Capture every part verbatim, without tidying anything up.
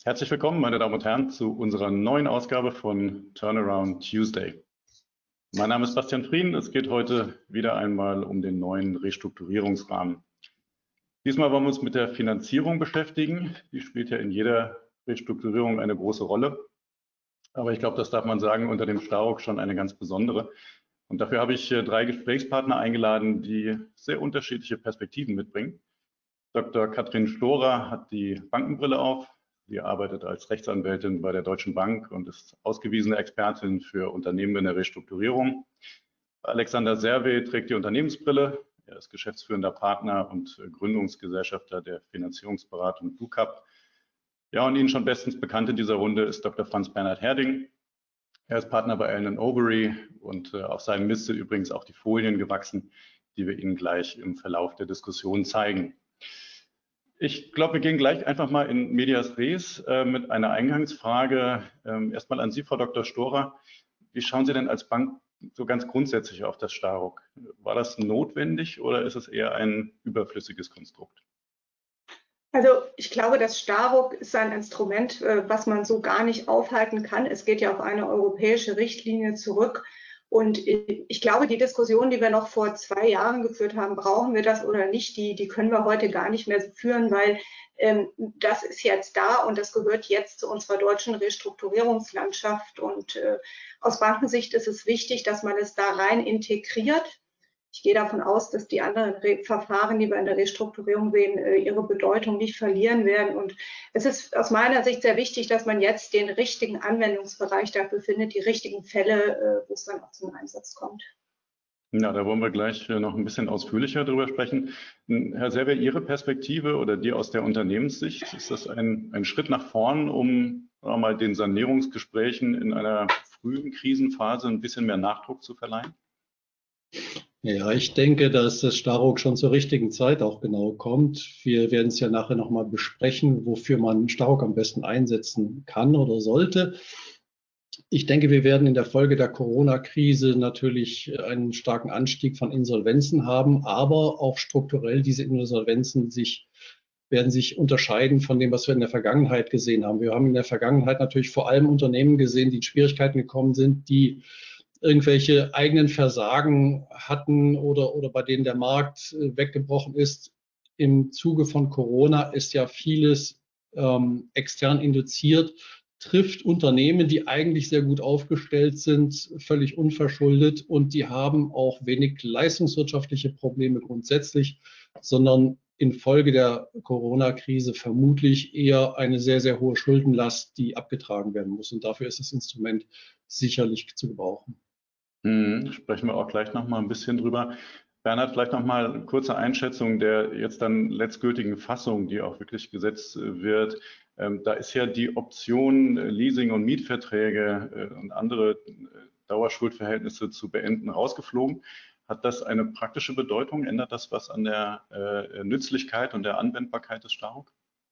Herzlich willkommen, meine Damen und Herren, zu unserer neuen Ausgabe von Turnaround Tuesday. Mein Name ist Bastian Frieden. Es geht heute wieder einmal um den neuen Restrukturierungsrahmen. Diesmal wollen wir uns mit der Finanzierung beschäftigen. Die spielt ja in jeder Restrukturierung eine große Rolle. Aber ich glaube, das darf man sagen, unter dem Starock schon eine ganz besondere. Und dafür habe ich drei Gesprächspartner eingeladen, die sehr unterschiedliche Perspektiven mitbringen. Doktor Katrin Storer hat die Bankenbrille auf. Sie arbeitet als Rechtsanwältin bei der Deutschen Bank und ist ausgewiesene Expertin für Unternehmen in der Restrukturierung. Alexander Serve trägt die Unternehmensbrille. Er ist geschäftsführender Partner und Gründungsgesellschafter der Finanzierungsberatung BlueCap. Ja, und Ihnen schon bestens bekannt in dieser Runde ist Doktor Franz Bernhard Herding. Er ist Partner bei Allen and Overy und äh, auf seinem Mist sind übrigens auch die Folien gewachsen, die wir Ihnen gleich im Verlauf der Diskussion zeigen. Ich glaube, wir gehen gleich einfach mal in Medias Res äh, mit einer Eingangsfrage. Ähm, erstmal an Sie, Frau Doktor Storer. Wie schauen Sie denn als Bank so ganz grundsätzlich auf das Starock? War das notwendig oder ist es eher ein überflüssiges Konstrukt? Also ich glaube, das Starock ist ein Instrument, was man so gar nicht aufhalten kann. Es geht ja auf eine europäische Richtlinie zurück. Und ich glaube, die Diskussion, die wir noch vor zwei Jahren geführt haben, brauchen wir das oder nicht, die, die können wir heute gar nicht mehr führen, weil ähm, das ist jetzt da und das gehört jetzt zu unserer deutschen Restrukturierungslandschaft. Und äh, aus Bankensicht ist es wichtig, dass man es da rein integriert. Ich gehe davon aus, dass die anderen Re Verfahren, die wir in der Restrukturierung sehen, ihre Bedeutung nicht verlieren werden. Und es ist aus meiner Sicht sehr wichtig, dass man jetzt den richtigen Anwendungsbereich dafür findet, die richtigen Fälle, wo es dann auch zum Einsatz kommt. Ja, da wollen wir gleich noch ein bisschen ausführlicher drüber sprechen. Herr Serve, Ihre Perspektive oder die aus der Unternehmenssicht, ist das ein, ein Schritt nach vorn, um sagen wir mal, den Sanierungsgesprächen in einer frühen Krisenphase ein bisschen mehr Nachdruck zu verleihen? Ja, ich denke, dass das Starock schon zur richtigen Zeit auch genau kommt. Wir werden es ja nachher nochmal besprechen, wofür man Starock am besten einsetzen kann oder sollte. Ich denke, wir werden in der Folge der Corona-Krise natürlich einen starken Anstieg von Insolvenzen haben, aber auch strukturell diese Insolvenzen sich, werden sich unterscheiden von dem, was wir in der Vergangenheit gesehen haben. Wir haben in der Vergangenheit natürlich vor allem Unternehmen gesehen, die in Schwierigkeiten gekommen sind, die irgendwelche eigenen Versagen hatten oder, oder bei denen der Markt weggebrochen ist. Im Zuge von Corona ist ja vieles ähm, extern induziert, trifft Unternehmen, die eigentlich sehr gut aufgestellt sind, völlig unverschuldet und die haben auch wenig leistungswirtschaftliche Probleme grundsätzlich, sondern infolge der Corona-Krise vermutlich eher eine sehr, sehr hohe Schuldenlast, die abgetragen werden muss. Und dafür ist das Instrument sicherlich zu gebrauchen. Hm, sprechen wir auch gleich noch mal ein bisschen drüber. Bernhard, vielleicht noch mal eine kurze Einschätzung der jetzt dann letztgültigen Fassung, die auch wirklich gesetzt wird. Ähm, da ist ja die Option, Leasing- und Mietverträge äh, und andere äh, Dauerschuldverhältnisse zu beenden, rausgeflogen. Hat das eine praktische Bedeutung? Ändert das was an der äh, Nützlichkeit und der Anwendbarkeit des Starock?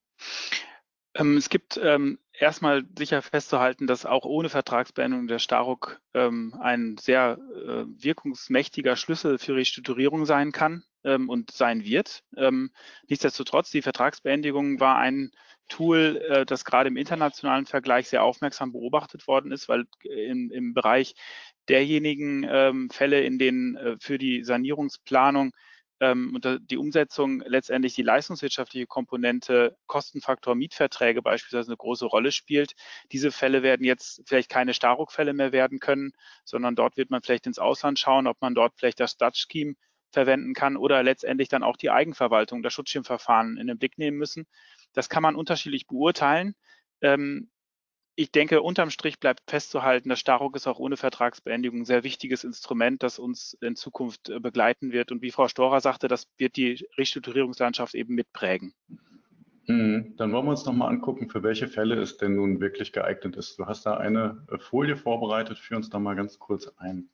Ähm, es gibt ähm, erstmal sicher festzuhalten, dass auch ohne Vertragsbeendigung der Starock ähm, ein sehr äh, wirkungsmächtiger Schlüssel für Restrukturierung sein kann ähm, und sein wird. Ähm, nichtsdestotrotz, die Vertragsbeendigung war ein Tool, äh, das gerade im internationalen Vergleich sehr aufmerksam beobachtet worden ist, weil in, im Bereich derjenigen ähm, Fälle, in denen äh, für die Sanierungsplanung ähm, und die Umsetzung letztendlich die leistungswirtschaftliche Komponente, Kostenfaktor Mietverträge beispielsweise eine große Rolle spielt. Diese Fälle werden jetzt vielleicht keine Starock-Fälle mehr werden können, sondern dort wird man vielleicht ins Ausland schauen, ob man dort vielleicht das Dutch Scheme verwenden kann oder letztendlich dann auch die Eigenverwaltung, das Schutzschirmverfahren in den Blick nehmen müssen. Das kann man unterschiedlich beurteilen. Ähm, Ich denke, unterm Strich bleibt festzuhalten, das Starock ist auch ohne Vertragsbeendigung ein sehr wichtiges Instrument, das uns in Zukunft begleiten wird. Und wie Frau Storer sagte, das wird die Restrukturierungslandschaft eben mitprägen. Dann wollen wir uns noch mal angucken, für welche Fälle es denn nun wirklich geeignet ist. Du hast da eine Folie vorbereitet, führ uns da mal ganz kurz ein.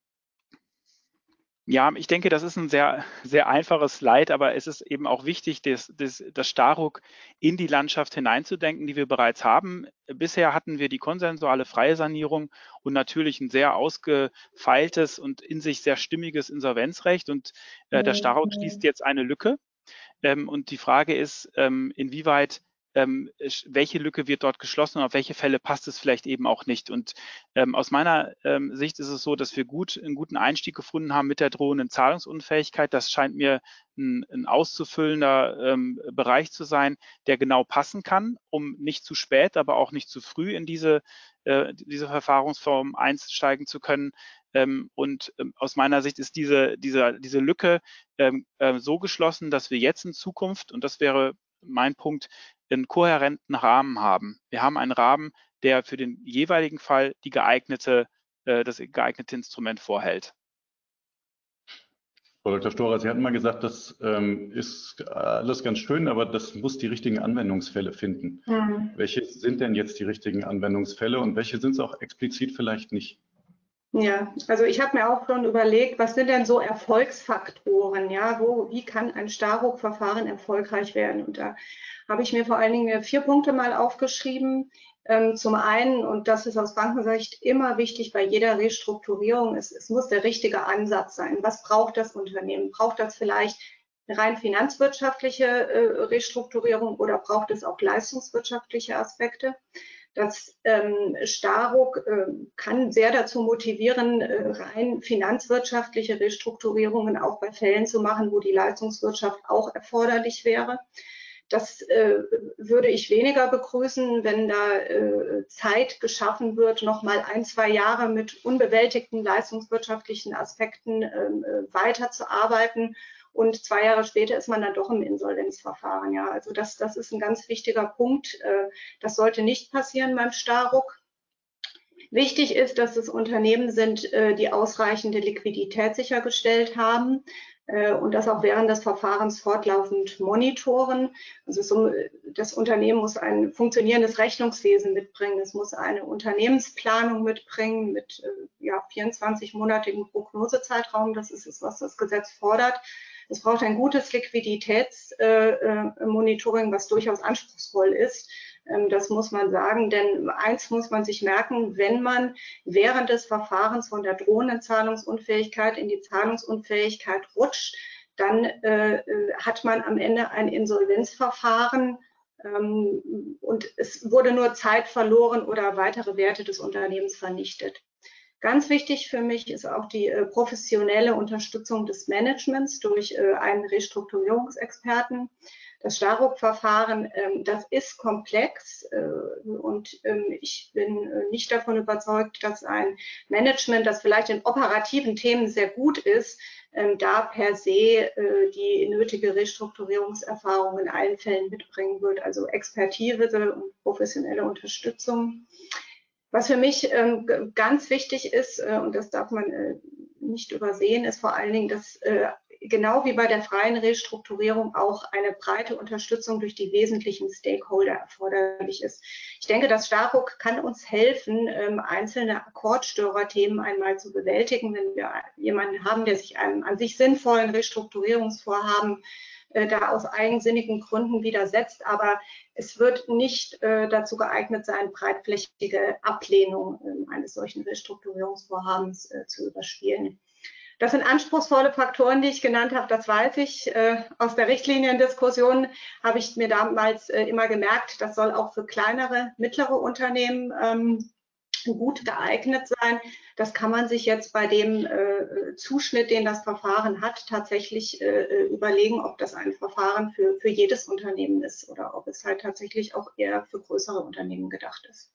Ja, ich denke, das ist ein sehr, sehr einfaches Slide, aber es ist eben auch wichtig, das, das, das Starock in die Landschaft hineinzudenken, die wir bereits haben. Bisher hatten wir die konsensuale freie Sanierung und natürlich ein sehr ausgefeiltes und in sich sehr stimmiges Insolvenzrecht. Und äh, der Starock schließt jetzt eine Lücke. Ähm, und die Frage ist, ähm, inwieweit ähm, welche Lücke wird dort geschlossen und auf welche Fälle passt es vielleicht eben auch nicht. Und ähm, aus meiner ähm, Sicht ist es so, dass wir gut einen guten Einstieg gefunden haben mit der drohenden Zahlungsunfähigkeit. Das scheint mir ein, ein auszufüllender ähm, Bereich zu sein, der genau passen kann, um nicht zu spät, aber auch nicht zu früh in diese, äh, diese Verfahrensform einsteigen zu können. Ähm, und ähm, aus meiner Sicht ist diese, diese, diese Lücke ähm, äh, so geschlossen, dass wir jetzt in Zukunft, und das wäre mein Punkt, einen kohärenten Rahmen haben. Wir haben einen Rahmen, der für den jeweiligen Fall die geeignete, äh, das geeignete Instrument vorhält. Frau Doktor Storer, Sie hatten mal gesagt, das ähm, ist alles ganz schön, aber das muss die richtigen Anwendungsfälle finden. Mhm. Welche sind denn jetzt die richtigen Anwendungsfälle und welche sind es auch explizit vielleicht nicht? Ja, also ich habe mir auch schon überlegt, was sind denn so Erfolgsfaktoren, ja, wo, wie kann ein Staruk-Verfahren erfolgreich werden? Und da habe ich mir vor allen Dingen vier Punkte mal aufgeschrieben. Ähm, zum einen, und das ist aus Bankensicht immer wichtig bei jeder Restrukturierung, es, es muss der richtige Ansatz sein. Was braucht das Unternehmen? Braucht das vielleicht eine rein finanzwirtschaftliche äh, Restrukturierung oder braucht es auch leistungswirtschaftliche Aspekte? Das ähm, Staruk äh, kann sehr dazu motivieren, äh, rein finanzwirtschaftliche Restrukturierungen auch bei Fällen zu machen, wo die Leistungswirtschaft auch erforderlich wäre. Das äh, würde ich weniger begrüßen, wenn da äh, Zeit geschaffen wird, noch mal ein, zwei Jahre mit unbewältigten leistungswirtschaftlichen Aspekten äh, weiterzuarbeiten. Und zwei Jahre später ist man dann doch im Insolvenzverfahren. Ja, also das, das ist ein ganz wichtiger Punkt. Das sollte nicht passieren beim Staruk. Wichtig ist, dass es Unternehmen sind, die ausreichende Liquidität sichergestellt haben und das auch während des Verfahrens fortlaufend monitoren. Also so, das Unternehmen muss ein funktionierendes Rechnungswesen mitbringen. Es muss eine Unternehmensplanung mitbringen mit ja, vierundzwanzig-monatigen Prognosezeitraum. Das ist es, was das Gesetz fordert. Es braucht ein gutes Liquiditätsmonitoring, äh, was durchaus anspruchsvoll ist. Ähm, das muss man sagen, denn eins muss man sich merken, wenn man während des Verfahrens von der drohenden Zahlungsunfähigkeit in die Zahlungsunfähigkeit rutscht, dann äh, hat man am Ende ein Insolvenzverfahren ähm, und es wurde nur Zeit verloren oder weitere Werte des Unternehmens vernichtet. Ganz wichtig für mich ist auch die äh, professionelle Unterstützung des Managements durch äh, einen Restrukturierungsexperten. Das Staruk-Verfahren, ähm, das ist komplex äh, und ähm, ich bin äh, nicht davon überzeugt, dass ein Management, das vielleicht in operativen Themen sehr gut ist, ähm, da per se äh, die nötige Restrukturierungserfahrung in allen Fällen mitbringen wird. Also Expertise und professionelle Unterstützung. Was für mich ähm, ganz wichtig ist, äh, und das darf man äh, nicht übersehen, ist vor allen Dingen, dass äh, genau wie bei der freien Restrukturierung auch eine breite Unterstützung durch die wesentlichen Stakeholder erforderlich ist. Ich denke, das Staruk kann uns helfen, ähm, einzelne Akkordstörerthemen einmal zu bewältigen, wenn wir jemanden haben, der sich einem an sich sinnvollen Restrukturierungsvorhaben da aus eigensinnigen Gründen widersetzt, aber es wird nicht äh, dazu geeignet sein, breitflächige Ablehnung äh, eines solchen Restrukturierungsvorhabens äh, zu überspielen. Das sind anspruchsvolle Faktoren, die ich genannt habe, das weiß ich. Äh, aus der Richtliniendiskussion habe ich mir damals äh, immer gemerkt, das soll auch für kleinere, mittlere Unternehmen ähm, gut geeignet sein. Das kann man sich jetzt bei dem äh, Zuschnitt, den das Verfahren hat, tatsächlich äh, überlegen, ob das ein Verfahren für, für jedes Unternehmen ist oder ob es halt tatsächlich auch eher für größere Unternehmen gedacht ist.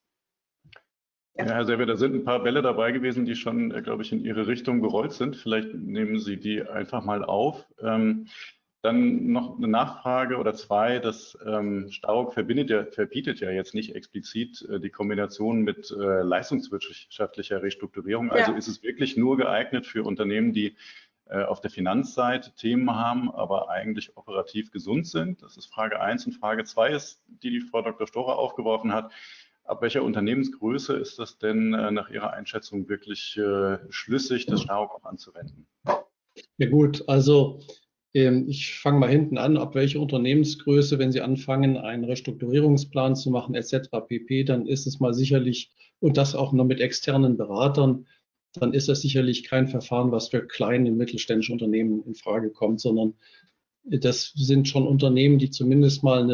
Ja, Herr Selber, da sind ein paar Bälle dabei gewesen, die schon, äh, glaube ich, in Ihre Richtung gerollt sind. Vielleicht nehmen Sie die einfach mal auf. Ähm, Dann noch eine Nachfrage oder zwei. Das ähm, Staruk verbindet ja, verbietet ja jetzt nicht explizit äh, die Kombination mit äh, leistungswirtschaftlicher Restrukturierung. Also ja. Ist es wirklich nur geeignet für Unternehmen, die äh, auf der Finanzseite Themen haben, aber eigentlich operativ gesund sind? Das ist Frage eins. Und Frage zwei ist, die die Frau Doktor Storer aufgeworfen hat. Ab welcher Unternehmensgröße ist das denn äh, nach Ihrer Einschätzung wirklich äh, schlüssig, das Staruk auch anzuwenden? Ja gut, also ich fange mal hinten an, ab welcher Unternehmensgröße, wenn Sie anfangen, einen Restrukturierungsplan zu machen, et cetera pp., dann ist es mal sicherlich, und das auch nur mit externen Beratern, dann ist das sicherlich kein Verfahren, was für kleine und mittelständische Unternehmen in Frage kommt, sondern das sind schon Unternehmen, die zumindest mal eine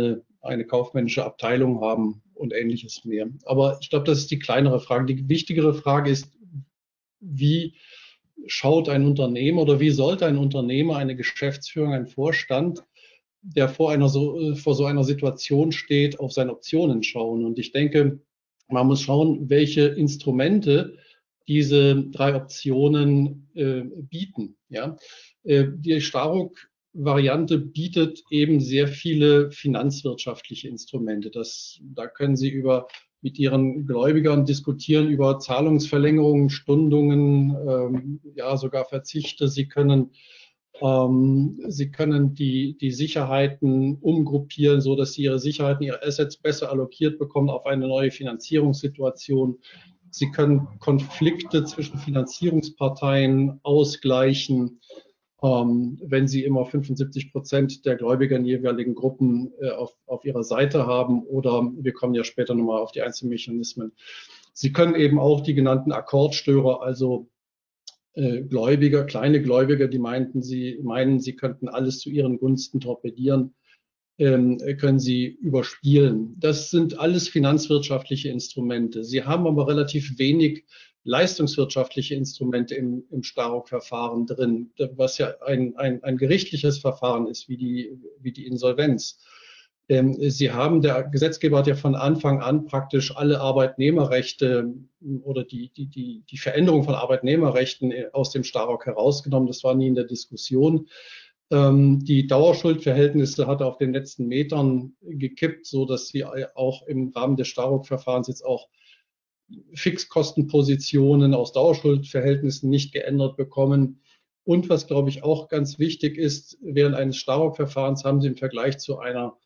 eine kaufmännische Abteilung haben und ähnliches mehr. Aber ich glaube, das ist die kleinere Frage. Die wichtigere Frage ist, wie schaut ein Unternehmer oder wie sollte ein Unternehmer, eine Geschäftsführung, ein Vorstand, der vor einer so, vor so einer Situation steht, auf seine Optionen schauen? Und ich denke, man muss schauen, welche Instrumente diese drei Optionen äh, bieten. Ja? Äh, die Starock-Variante bietet eben sehr viele finanzwirtschaftliche Instrumente. Das, da können Sie über, mit Ihren Gläubigern diskutieren über Zahlungsverlängerungen, Stundungen, ähm, ja sogar Verzichte. Sie können Ähm, Sie können die, die Sicherheiten umgruppieren, so dass Sie Ihre Sicherheiten, Ihre Assets besser allokiert bekommen auf eine neue Finanzierungssituation. Sie können Konflikte zwischen Finanzierungsparteien ausgleichen, ähm, wenn Sie immer fünfundsiebzig Prozent der Gläubiger in jeweiligen Gruppen äh, auf, auf Ihrer Seite haben. Oder wir kommen ja später nochmal auf die einzelnen Mechanismen. Sie können eben auch die genannten Akkordstörer, also Gläubiger, kleine Gläubiger, die meinten, sie meinen, sie könnten alles zu ihren Gunsten torpedieren, ähm, können sie überspielen. Das sind alles finanzwirtschaftliche Instrumente. Sie haben aber relativ wenig leistungswirtschaftliche Instrumente im, im Starock-Verfahren drin, was ja ein, ein, ein gerichtliches Verfahren ist, wie die, wie die Insolvenz. Sie haben, der Gesetzgeber hat ja von Anfang an praktisch alle Arbeitnehmerrechte oder die, die, die, die Veränderung von Arbeitnehmerrechten aus dem Starock herausgenommen. Das war nie in der Diskussion. Die Dauerschuldverhältnisse hat er auf den letzten Metern gekippt, so dass sie auch im Rahmen des Starock-Verfahrens jetzt auch Fixkostenpositionen aus Dauerschuldverhältnissen nicht geändert bekommen. Und was, glaube ich, auch ganz wichtig ist, während eines Starock-Verfahrens haben Sie im Vergleich zu einer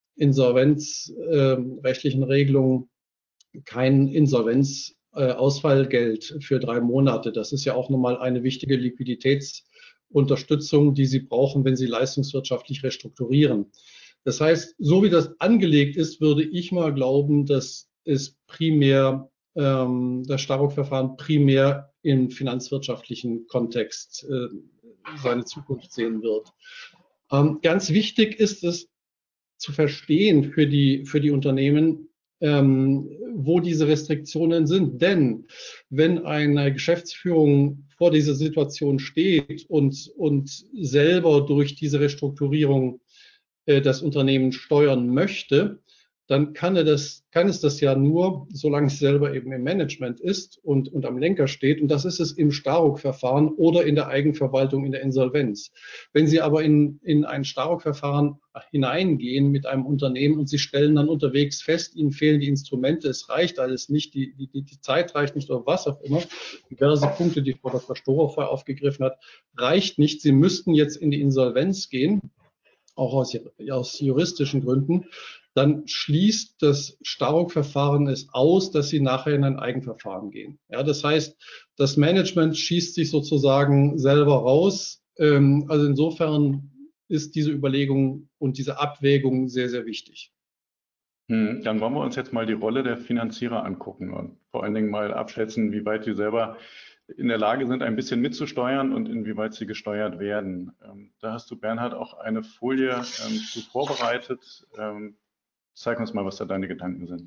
insolvenzrechtlichen äh, Regelung kein Insolvenzausfallgeld äh, für drei Monate. Das ist ja auch nochmal eine wichtige Liquiditätsunterstützung, die Sie brauchen, wenn Sie leistungswirtschaftlich restrukturieren. Das heißt, so wie das angelegt ist, würde ich mal glauben, dass es primär, ähm, das Starock-Verfahren primär im finanzwirtschaftlichen Kontext äh, seine Zukunft sehen wird. Ähm, ganz wichtig ist es, zu verstehen für die, für die Unternehmen, ähm, wo diese Restriktionen sind. Denn wenn eine Geschäftsführung vor dieser Situation steht und, und selber durch diese Restrukturierung äh, das Unternehmen steuern möchte, dann kann, er das, kann es das ja nur, solange es selber eben im Management ist und, und am Lenker steht. Und das ist es im Starock-Verfahren oder in der Eigenverwaltung in der Insolvenz. Wenn Sie aber in, in ein Starock-Verfahren hineingehen mit einem Unternehmen und Sie stellen dann unterwegs fest, Ihnen fehlen die Instrumente, es reicht alles nicht, die, die, die Zeit reicht nicht oder was auch immer, diverse Punkte, die Frau Doktor Storer vorher aufgegriffen hat, reicht nicht. Sie müssten jetzt in die Insolvenz gehen, auch aus, aus juristischen Gründen, dann schließt das Starock-Verfahren es aus, dass Sie nachher in ein Eigenverfahren gehen. Ja, das heißt, das Management schießt sich sozusagen selber raus. Ähm, also insofern ist diese Überlegung und diese Abwägung sehr, sehr wichtig. Hm, dann wollen wir uns jetzt mal die Rolle der Finanzierer angucken und vor allen Dingen mal abschätzen, wie weit die selber in der Lage sind, ein bisschen mitzusteuern und inwieweit sie gesteuert werden. Ähm, da hast du, Bernhard, auch eine Folie ähm, zu vorbereitet. Ähm, zeig uns mal, was da deine Gedanken sind.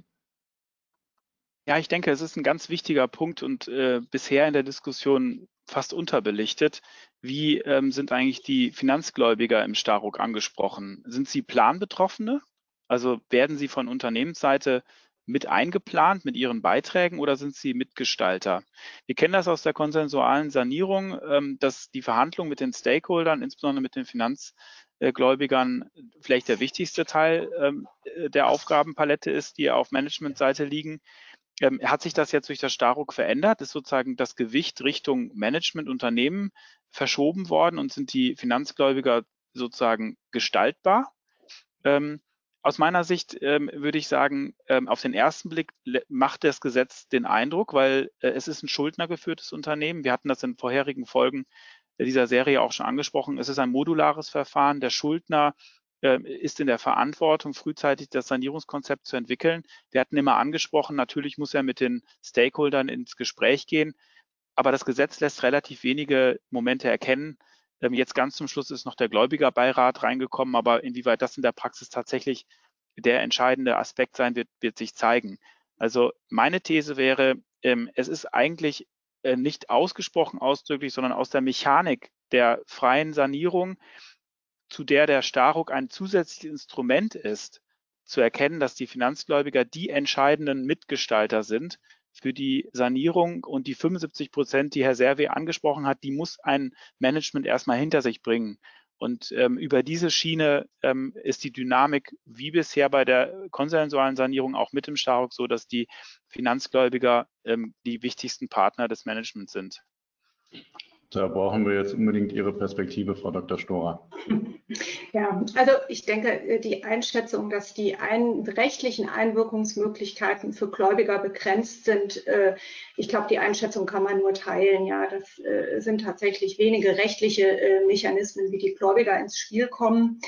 Ja, ich denke, es ist ein ganz wichtiger Punkt und äh, bisher in der Diskussion fast unterbelichtet. Wie ähm, sind eigentlich die Finanzgläubiger im Starock angesprochen? Sind sie Planbetroffene? Also werden sie von Unternehmensseite mit eingeplant mit ihren Beiträgen oder sind sie Mitgestalter? Wir kennen das aus der konsensualen Sanierung, ähm, dass die Verhandlung mit den Stakeholdern, insbesondere mit den Finanzgläubigern, vielleicht der wichtigste Teil ähm, der Aufgabenpalette ist, die auf Managementseite liegen. Ähm, hat sich das jetzt durch das Starock verändert? Ist sozusagen das Gewicht Richtung Management, Unternehmen verschoben worden und sind die Finanzgläubiger sozusagen gestaltbar? Ähm, aus meiner Sicht ähm, würde ich sagen, ähm, auf den ersten Blick macht das Gesetz den Eindruck, weil äh, es ist ein schuldnergeführtes Unternehmen. Wir hatten das in vorherigen Folgen dieser Serie auch schon angesprochen. Es ist ein modulares Verfahren. Der Schuldner äh, ist in der Verantwortung, frühzeitig das Sanierungskonzept zu entwickeln. Wir hatten immer angesprochen, natürlich muss er mit den Stakeholdern ins Gespräch gehen, aber das Gesetz lässt relativ wenige Momente erkennen. Ähm, jetzt ganz zum Schluss ist noch der Gläubigerbeirat reingekommen, aber inwieweit das in der Praxis tatsächlich der entscheidende Aspekt sein wird, wird sich zeigen. Also meine These wäre, ähm, es ist eigentlich äh, nicht ausgesprochen ausdrücklich, sondern aus der Mechanik der freien Sanierung, zu der der Staruk ein zusätzliches Instrument ist, zu erkennen, dass die Finanzgläubiger die entscheidenden Mitgestalter sind für die Sanierung, und die fünfundsiebzig Prozent, die Herr Serve angesprochen hat, die muss ein Management erstmal hinter sich bringen. Und ähm, über diese Schiene ähm, ist die Dynamik wie bisher bei der konsensualen Sanierung auch mit im Staruk so, dass die Finanzgläubiger ähm, die wichtigsten Partner des Managements sind. Da brauchen wir jetzt unbedingt Ihre Perspektive, Frau Doktor Storer. Ja, also ich denke, die Einschätzung, dass die ein, rechtlichen Einwirkungsmöglichkeiten für Gläubiger begrenzt sind, ich glaube, die Einschätzung kann man nur teilen. Ja, das sind tatsächlich wenige rechtliche Mechanismen, wie die Gläubiger ins Spiel kommen.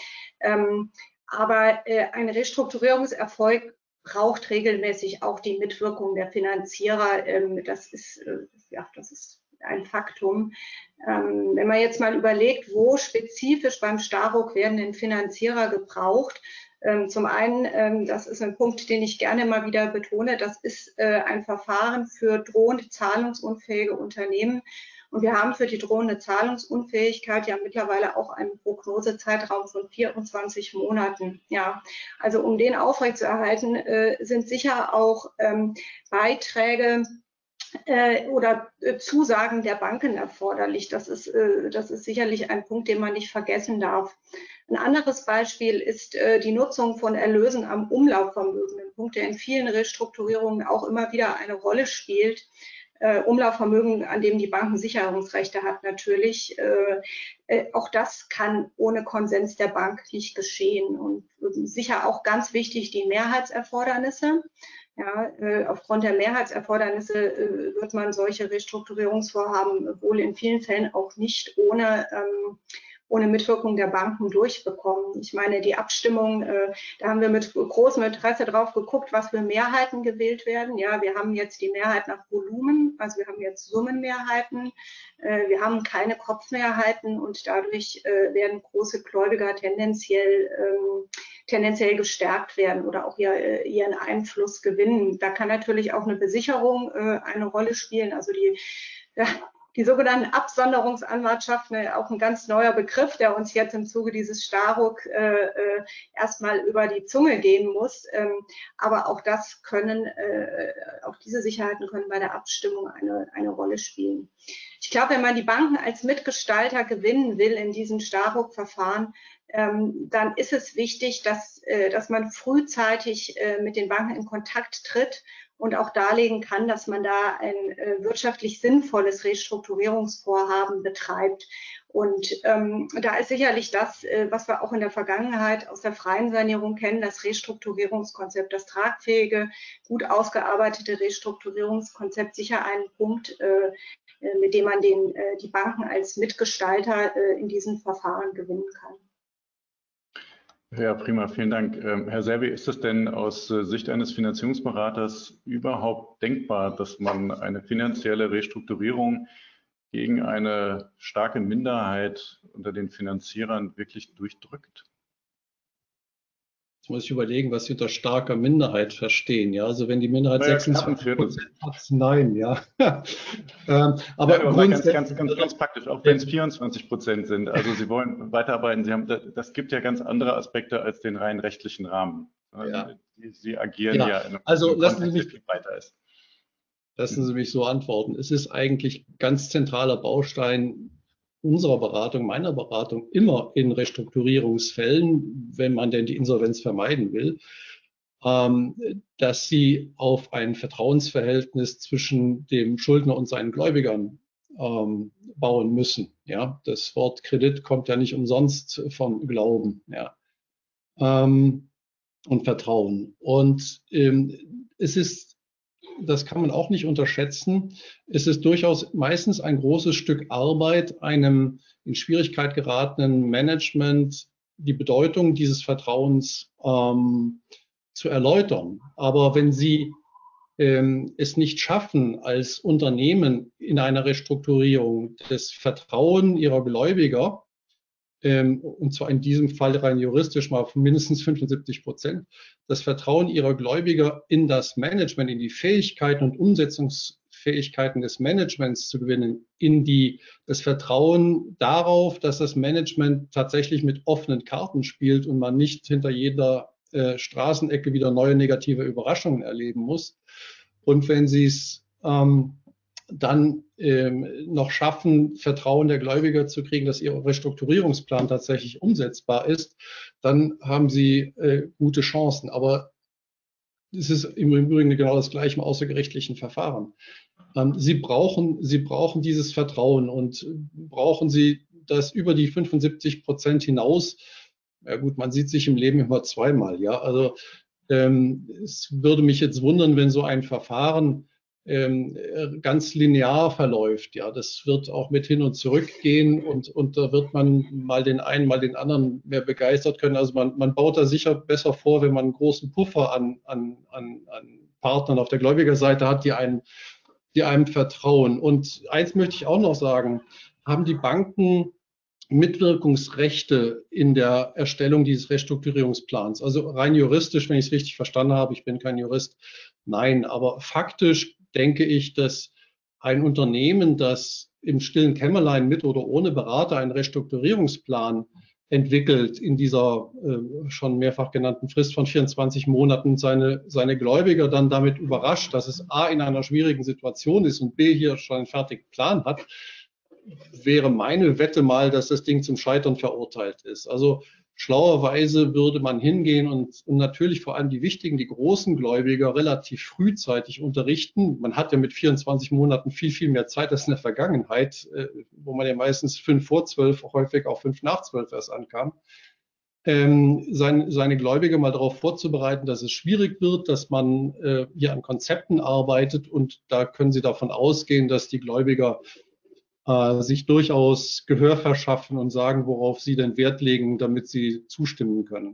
Aber ein Restrukturierungserfolg braucht regelmäßig auch die Mitwirkung der Finanzierer. Das ist, ja, das ist ein Faktum. Ähm, wenn man jetzt mal überlegt, wo spezifisch beim Staruk werden denn Finanzierer gebraucht? Ähm, zum einen, ähm, das ist ein Punkt, den ich gerne mal wieder betone, das ist äh, ein Verfahren für drohende zahlungsunfähige Unternehmen. Und wir haben für die drohende Zahlungsunfähigkeit ja mittlerweile auch einen Prognosezeitraum von vierundzwanzig Monaten. Ja, also um den aufrechtzuerhalten, äh, sind sicher auch ähm, Beiträge oder Zusagen der Banken erforderlich. Das ist, das ist sicherlich ein Punkt, den man nicht vergessen darf. Ein anderes Beispiel ist die Nutzung von Erlösen am Umlaufvermögen, ein Punkt, der in vielen Restrukturierungen auch immer wieder eine Rolle spielt. Umlaufvermögen, an dem die Banken Sicherungsrechte hat natürlich. Auch das kann ohne Konsens der Bank nicht geschehen. Und sicher auch ganz wichtig die Mehrheitserfordernisse. Ja, äh, aufgrund der Mehrheitserfordernisse äh, wird man solche Restrukturierungsvorhaben wohl in vielen Fällen auch nicht ohne, ähm, ohne Mitwirkung der Banken durchbekommen. Ich meine, die Abstimmung, äh, da haben wir mit großem Interesse drauf geguckt, was für Mehrheiten gewählt werden. Ja, wir haben jetzt die Mehrheit nach Volumen, also wir haben jetzt Summenmehrheiten. Äh, wir haben keine Kopfmehrheiten und dadurch äh, werden große Gläubiger tendenziell ähm, tendenziell gestärkt werden oder auch ihr, ihren Einfluss gewinnen. Da kann natürlich auch eine Besicherung äh, eine Rolle spielen, also die, ja, die sogenannten Absonderungsanwartschaften, äh, auch ein ganz neuer Begriff, der uns jetzt im Zuge dieses Staruk äh, äh, erstmal über die Zunge gehen muss. Ähm, aber auch das können, äh, auch diese Sicherheiten können bei der Abstimmung eine, eine Rolle spielen. Ich glaube, wenn man die Banken als Mitgestalter gewinnen will in diesen Staruk-Verfahren, ähm, dann ist es wichtig, dass, äh, dass man frühzeitig äh, mit den Banken in Kontakt tritt und auch darlegen kann, dass man da ein äh, wirtschaftlich sinnvolles Restrukturierungsvorhaben betreibt. Und ähm, da ist sicherlich das, äh, was wir auch in der Vergangenheit aus der freien Sanierung kennen, das Restrukturierungskonzept, das tragfähige, gut ausgearbeitete Restrukturierungskonzept, sicher ein Punkt, äh, mit dem man den, äh, die Banken als Mitgestalter äh, in diesen Verfahren gewinnen kann. Ja, prima, vielen Dank. Ähm, Herr Serve, ist es denn aus äh, Sicht eines Finanzierungsberaters überhaupt denkbar, dass man eine finanzielle Restrukturierung gegen eine starke Minderheit unter den Finanzierern wirklich durchdrückt? Jetzt muss ich überlegen, was Sie unter starker Minderheit verstehen. Ja, also wenn die Minderheit naja, sechsundzwanzig Prozent hat, nein, ja. ähm, aber nein, aber ganz, ganz, ganz, ganz praktisch, auch wenn es vierundzwanzig Prozent sind. Also Sie wollen weiterarbeiten. Sie haben, das gibt ja ganz andere Aspekte als den rein rechtlichen Rahmen. Ja. Sie, Sie agieren ja, ja in einem also Kontext, lassen Sie mich, der viel weiter ist. Lassen Sie mich so antworten. Es ist eigentlich ganz zentraler Baustein unserer Beratung, meiner Beratung, immer in Restrukturierungsfällen, wenn man denn die Insolvenz vermeiden will, ähm, dass Sie auf ein Vertrauensverhältnis zwischen dem Schuldner und seinen Gläubigern ähm, bauen müssen. Ja, das Wort Kredit kommt ja nicht umsonst von Glauben, ja, ähm, und Vertrauen. Und ähm, es ist Das kann man auch nicht unterschätzen. Es ist durchaus meistens ein großes Stück Arbeit, einem in Schwierigkeit geratenen Management die Bedeutung dieses Vertrauens ähm, zu erläutern. Aber wenn Sie ähm, es nicht schaffen, als Unternehmen in einer Restrukturierung das Vertrauen Ihrer Gläubiger ähm, und zwar in diesem Fall rein juristisch mal von mindestens fünfundsiebzig Prozent, das Vertrauen ihrer Gläubiger in das Management, in die Fähigkeiten und Umsetzungsfähigkeiten des Managements zu gewinnen, in die, das Vertrauen darauf, dass das Management tatsächlich mit offenen Karten spielt und man nicht hinter jeder äh, Straßenecke wieder neue negative Überraschungen erleben muss. Und wenn Sie es ähm, dann ähm, noch schaffen, Vertrauen der Gläubiger zu kriegen, dass ihr Restrukturierungsplan tatsächlich umsetzbar ist, dann haben Sie äh, gute Chancen. Aber es ist im Übrigen genau das Gleiche im außergerichtlichen Verfahren. Ähm, Sie brauchen, Sie brauchen dieses Vertrauen und brauchen Sie das über die fünfundsiebzig Prozent hinaus. Ja gut, man sieht sich im Leben immer zweimal, ja. Also ähm, es würde mich jetzt wundern, wenn so ein Verfahren ähm, ganz linear verläuft. Ja, das wird auch mit hin und zurück gehen und, und da wird man mal den einen, mal den anderen mehr begeistert können. Also man, man baut da sicher besser vor, wenn man einen großen Puffer an, an, an, an Partnern auf der Gläubigerseite hat, die einen, die einem vertrauen. Und eins möchte ich auch noch sagen, haben die Banken Mitwirkungsrechte in der Erstellung dieses Restrukturierungsplans. Also rein juristisch, wenn ich es richtig verstanden habe, ich bin kein Jurist, nein, aber faktisch denke ich, dass ein Unternehmen, das im stillen Kämmerlein mit oder ohne Berater einen Restrukturierungsplan entwickelt, in dieser äh, schon mehrfach genannten Frist von vierundzwanzig Monaten seine, seine Gläubiger dann damit überrascht, dass es A in einer schwierigen Situation ist und B hier schon einen fertigen Plan hat, wäre meine Wette mal, dass das Ding zum Scheitern verurteilt ist. Also schlauerweise würde man hingehen und, und natürlich vor allem die wichtigen, die großen Gläubiger relativ frühzeitig unterrichten. Man hat ja mit vierundzwanzig Monaten viel, viel mehr Zeit als in der Vergangenheit, äh, wo man ja meistens fünf vor zwölf, häufig auch fünf nach zwölf erst ankam. Ähm, sein, seine Gläubiger mal darauf vorzubereiten, dass es schwierig wird, dass man äh, hier an Konzepten arbeitet und da können Sie davon ausgehen, dass die Gläubiger sich durchaus Gehör verschaffen und sagen, worauf sie denn Wert legen, damit sie zustimmen können.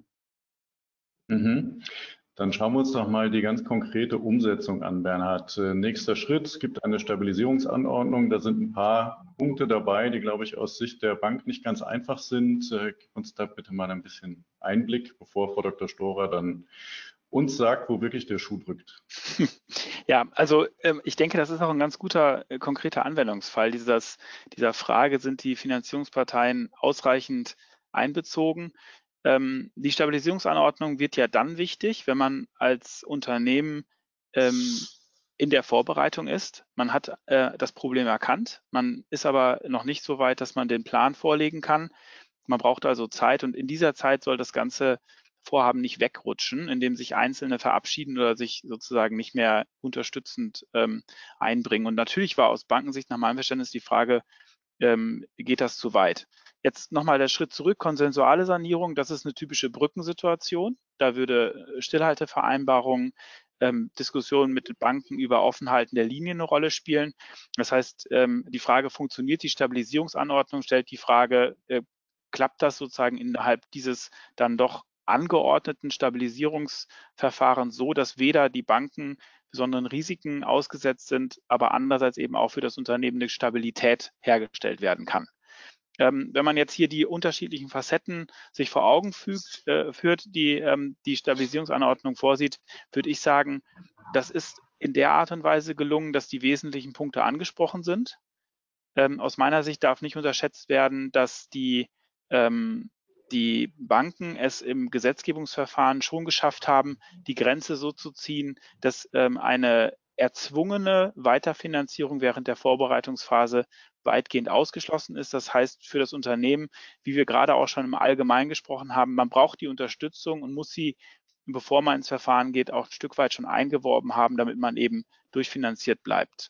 Mhm. Dann schauen wir uns doch mal die ganz konkrete Umsetzung an, Bernhard. Nächster Schritt, es gibt eine Stabilisierungsanordnung. Da sind ein paar Punkte dabei, die, glaube ich, aus Sicht der Bank nicht ganz einfach sind. Gib uns da bitte mal ein bisschen Einblick, bevor Frau Doktor Storer dann uns sagt, wo wirklich der Schuh drückt. Ja, also ähm, ich denke, das ist auch ein ganz guter, äh, konkreter Anwendungsfall dieses, dieser Frage, sind die Finanzierungsparteien ausreichend einbezogen? Ähm, die Stabilisierungsanordnung wird ja dann wichtig, wenn man als Unternehmen ähm, in der Vorbereitung ist. Man hat äh, das Problem erkannt, man ist aber noch nicht so weit, dass man den Plan vorlegen kann. Man braucht also Zeit und in dieser Zeit soll das Ganze Vorhaben nicht wegrutschen, indem sich Einzelne verabschieden oder sich sozusagen nicht mehr unterstützend ähm, einbringen. Und natürlich war aus Bankensicht nach meinem Verständnis die Frage, ähm, geht das zu weit? Jetzt nochmal der Schritt zurück, konsensuale Sanierung, das ist eine typische Brückensituation. Da würde Stillhaltevereinbarungen, ähm, Diskussionen mit Banken über Offenhalten der Linien eine Rolle spielen. Das heißt, ähm, die Frage, funktioniert die Stabilisierungsanordnung, stellt die Frage, äh, klappt das sozusagen innerhalb dieses dann doch angeordneten Stabilisierungsverfahren so, dass weder die Banken besonderen Risiken ausgesetzt sind, aber andererseits eben auch für das Unternehmen eine Stabilität hergestellt werden kann. Ähm, wenn man jetzt hier die unterschiedlichen Facetten sich vor Augen fügt, äh, führt, die ähm, die Stabilisierungsanordnung vorsieht, würde ich sagen, das ist in der Art und Weise gelungen, dass die wesentlichen Punkte angesprochen sind. Ähm, aus meiner Sicht darf nicht unterschätzt werden, dass die ähm, die Banken es im Gesetzgebungsverfahren schon geschafft haben, die Grenze so zu ziehen, dass ähm, eine erzwungene Weiterfinanzierung während der Vorbereitungsphase weitgehend ausgeschlossen ist. Das heißt für das Unternehmen, wie wir gerade auch schon im Allgemeinen gesprochen haben, man braucht die Unterstützung und muss sie, bevor man ins Verfahren geht, auch ein Stück weit schon eingeworben haben, damit man eben durchfinanziert bleibt.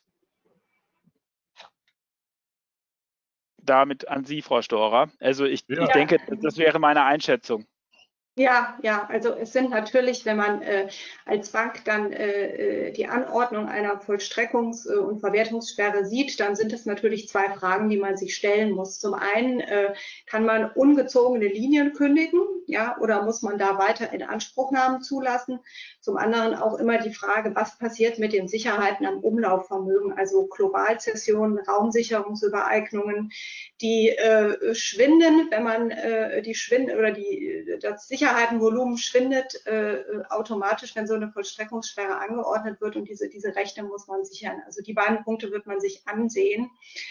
Damit an Sie, Frau Storer. Also ich, Ja. ich denke, das wäre meine Einschätzung. Ja, ja, also es sind natürlich, wenn man äh, als Bank dann äh, die Anordnung einer Vollstreckungs- und Verwertungssperre sieht, dann sind es natürlich zwei Fragen, die man sich stellen muss. Zum einen äh, kann man ungezogene Linien kündigen, ja, oder muss man da weiter Inanspruchnahmen zulassen? Zum anderen auch immer die Frage, was passiert mit den Sicherheiten am Umlaufvermögen, also Globalzessionen, Raumsicherungsübereignungen, die äh, schwinden, wenn man äh, die schwinden oder die das Sicherheitenvolumen schwindet äh, automatisch, wenn so eine Vollstreckungssperre angeordnet wird, und diese diese Rechte muss man sichern. Also die beiden Punkte wird man sich ansehen.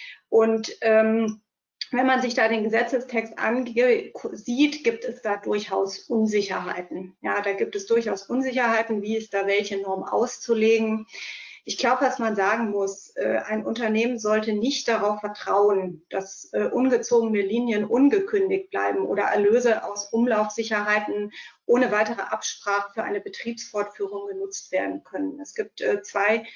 Und ähm, wenn man sich da den Gesetzestext ansieht, gibt es da durchaus Unsicherheiten. Ja, da gibt es durchaus Unsicherheiten, wie ist da welche Norm auszulegen. Ich glaube, was man sagen muss, ein Unternehmen sollte nicht darauf vertrauen, dass ungezogene Linien ungekündigt bleiben oder Erlöse aus Umlaufsicherheiten ohne weitere Absprache für eine Betriebsfortführung genutzt werden können. Es gibt zwei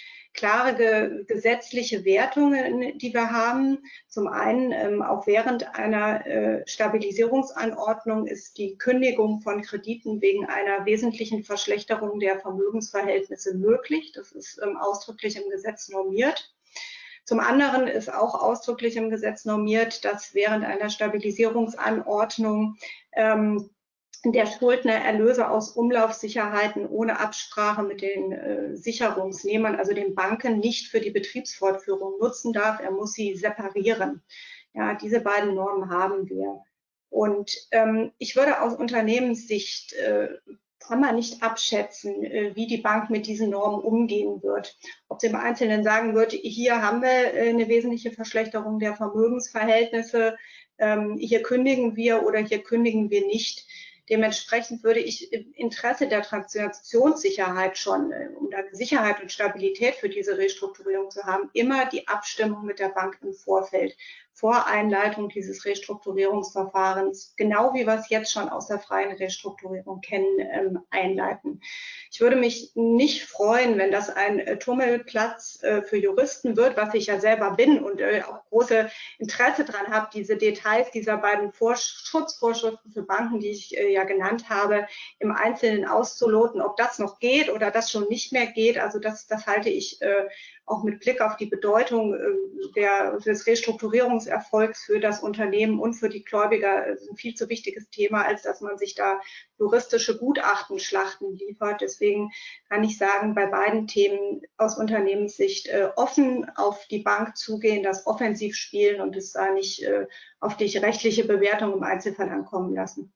klare gesetzliche Wertungen, die wir haben. Zum einen, auch während einer Stabilisierungsanordnung ist die Kündigung von Krediten wegen einer wesentlichen Verschlechterung der Vermögensverhältnisse möglich. Das ist ausdrücklich im Gesetz normiert. Zum anderen ist auch ausdrücklich im Gesetz normiert, dass während einer Stabilisierungsanordnung ähm, der Schuldner Erlöse aus Umlaufsicherheiten ohne Absprache mit den äh, Sicherungsnehmern, also den Banken, nicht für die Betriebsfortführung nutzen darf. Er muss sie separieren. Ja, diese beiden Normen haben wir. Und ähm, ich würde aus Unternehmenssicht äh, kann man nicht abschätzen, äh, wie die Bank mit diesen Normen umgehen wird. Ob sie im Einzelnen sagen wird, hier haben wir äh, eine wesentliche Verschlechterung der Vermögensverhältnisse, ähm, hier kündigen wir oder hier kündigen wir nicht. Dementsprechend würde ich im Interesse der Transaktionssicherheit schon, um da Sicherheit und Stabilität für diese Restrukturierung zu haben, immer die Abstimmung mit der Bank im Vorfeld, vor Einleitung dieses Restrukturierungsverfahrens, genau wie wir es jetzt schon aus der freien Restrukturierung kennen, einleiten. Ich würde mich nicht freuen, wenn das ein Tummelplatz für Juristen wird, was ich ja selber bin und auch große Interesse daran habe, diese Details dieser beiden Schutzvorschriften für Banken, die ich ja genannt habe, im Einzelnen auszuloten, ob das noch geht oder das schon nicht mehr geht. Also das, das halte ich äh, auch mit Blick auf die Bedeutung äh, der, des Restrukturierungserfolgs für das Unternehmen und für die Gläubiger äh, ein viel zu wichtiges Thema, als dass man sich da juristische Gutachtenschlachten liefert. Deswegen kann ich sagen, bei beiden Themen aus Unternehmenssicht äh, offen auf die Bank zugehen, das offensiv spielen und es da nicht äh, auf die rechtliche Bewertung im Einzelfall ankommen lassen.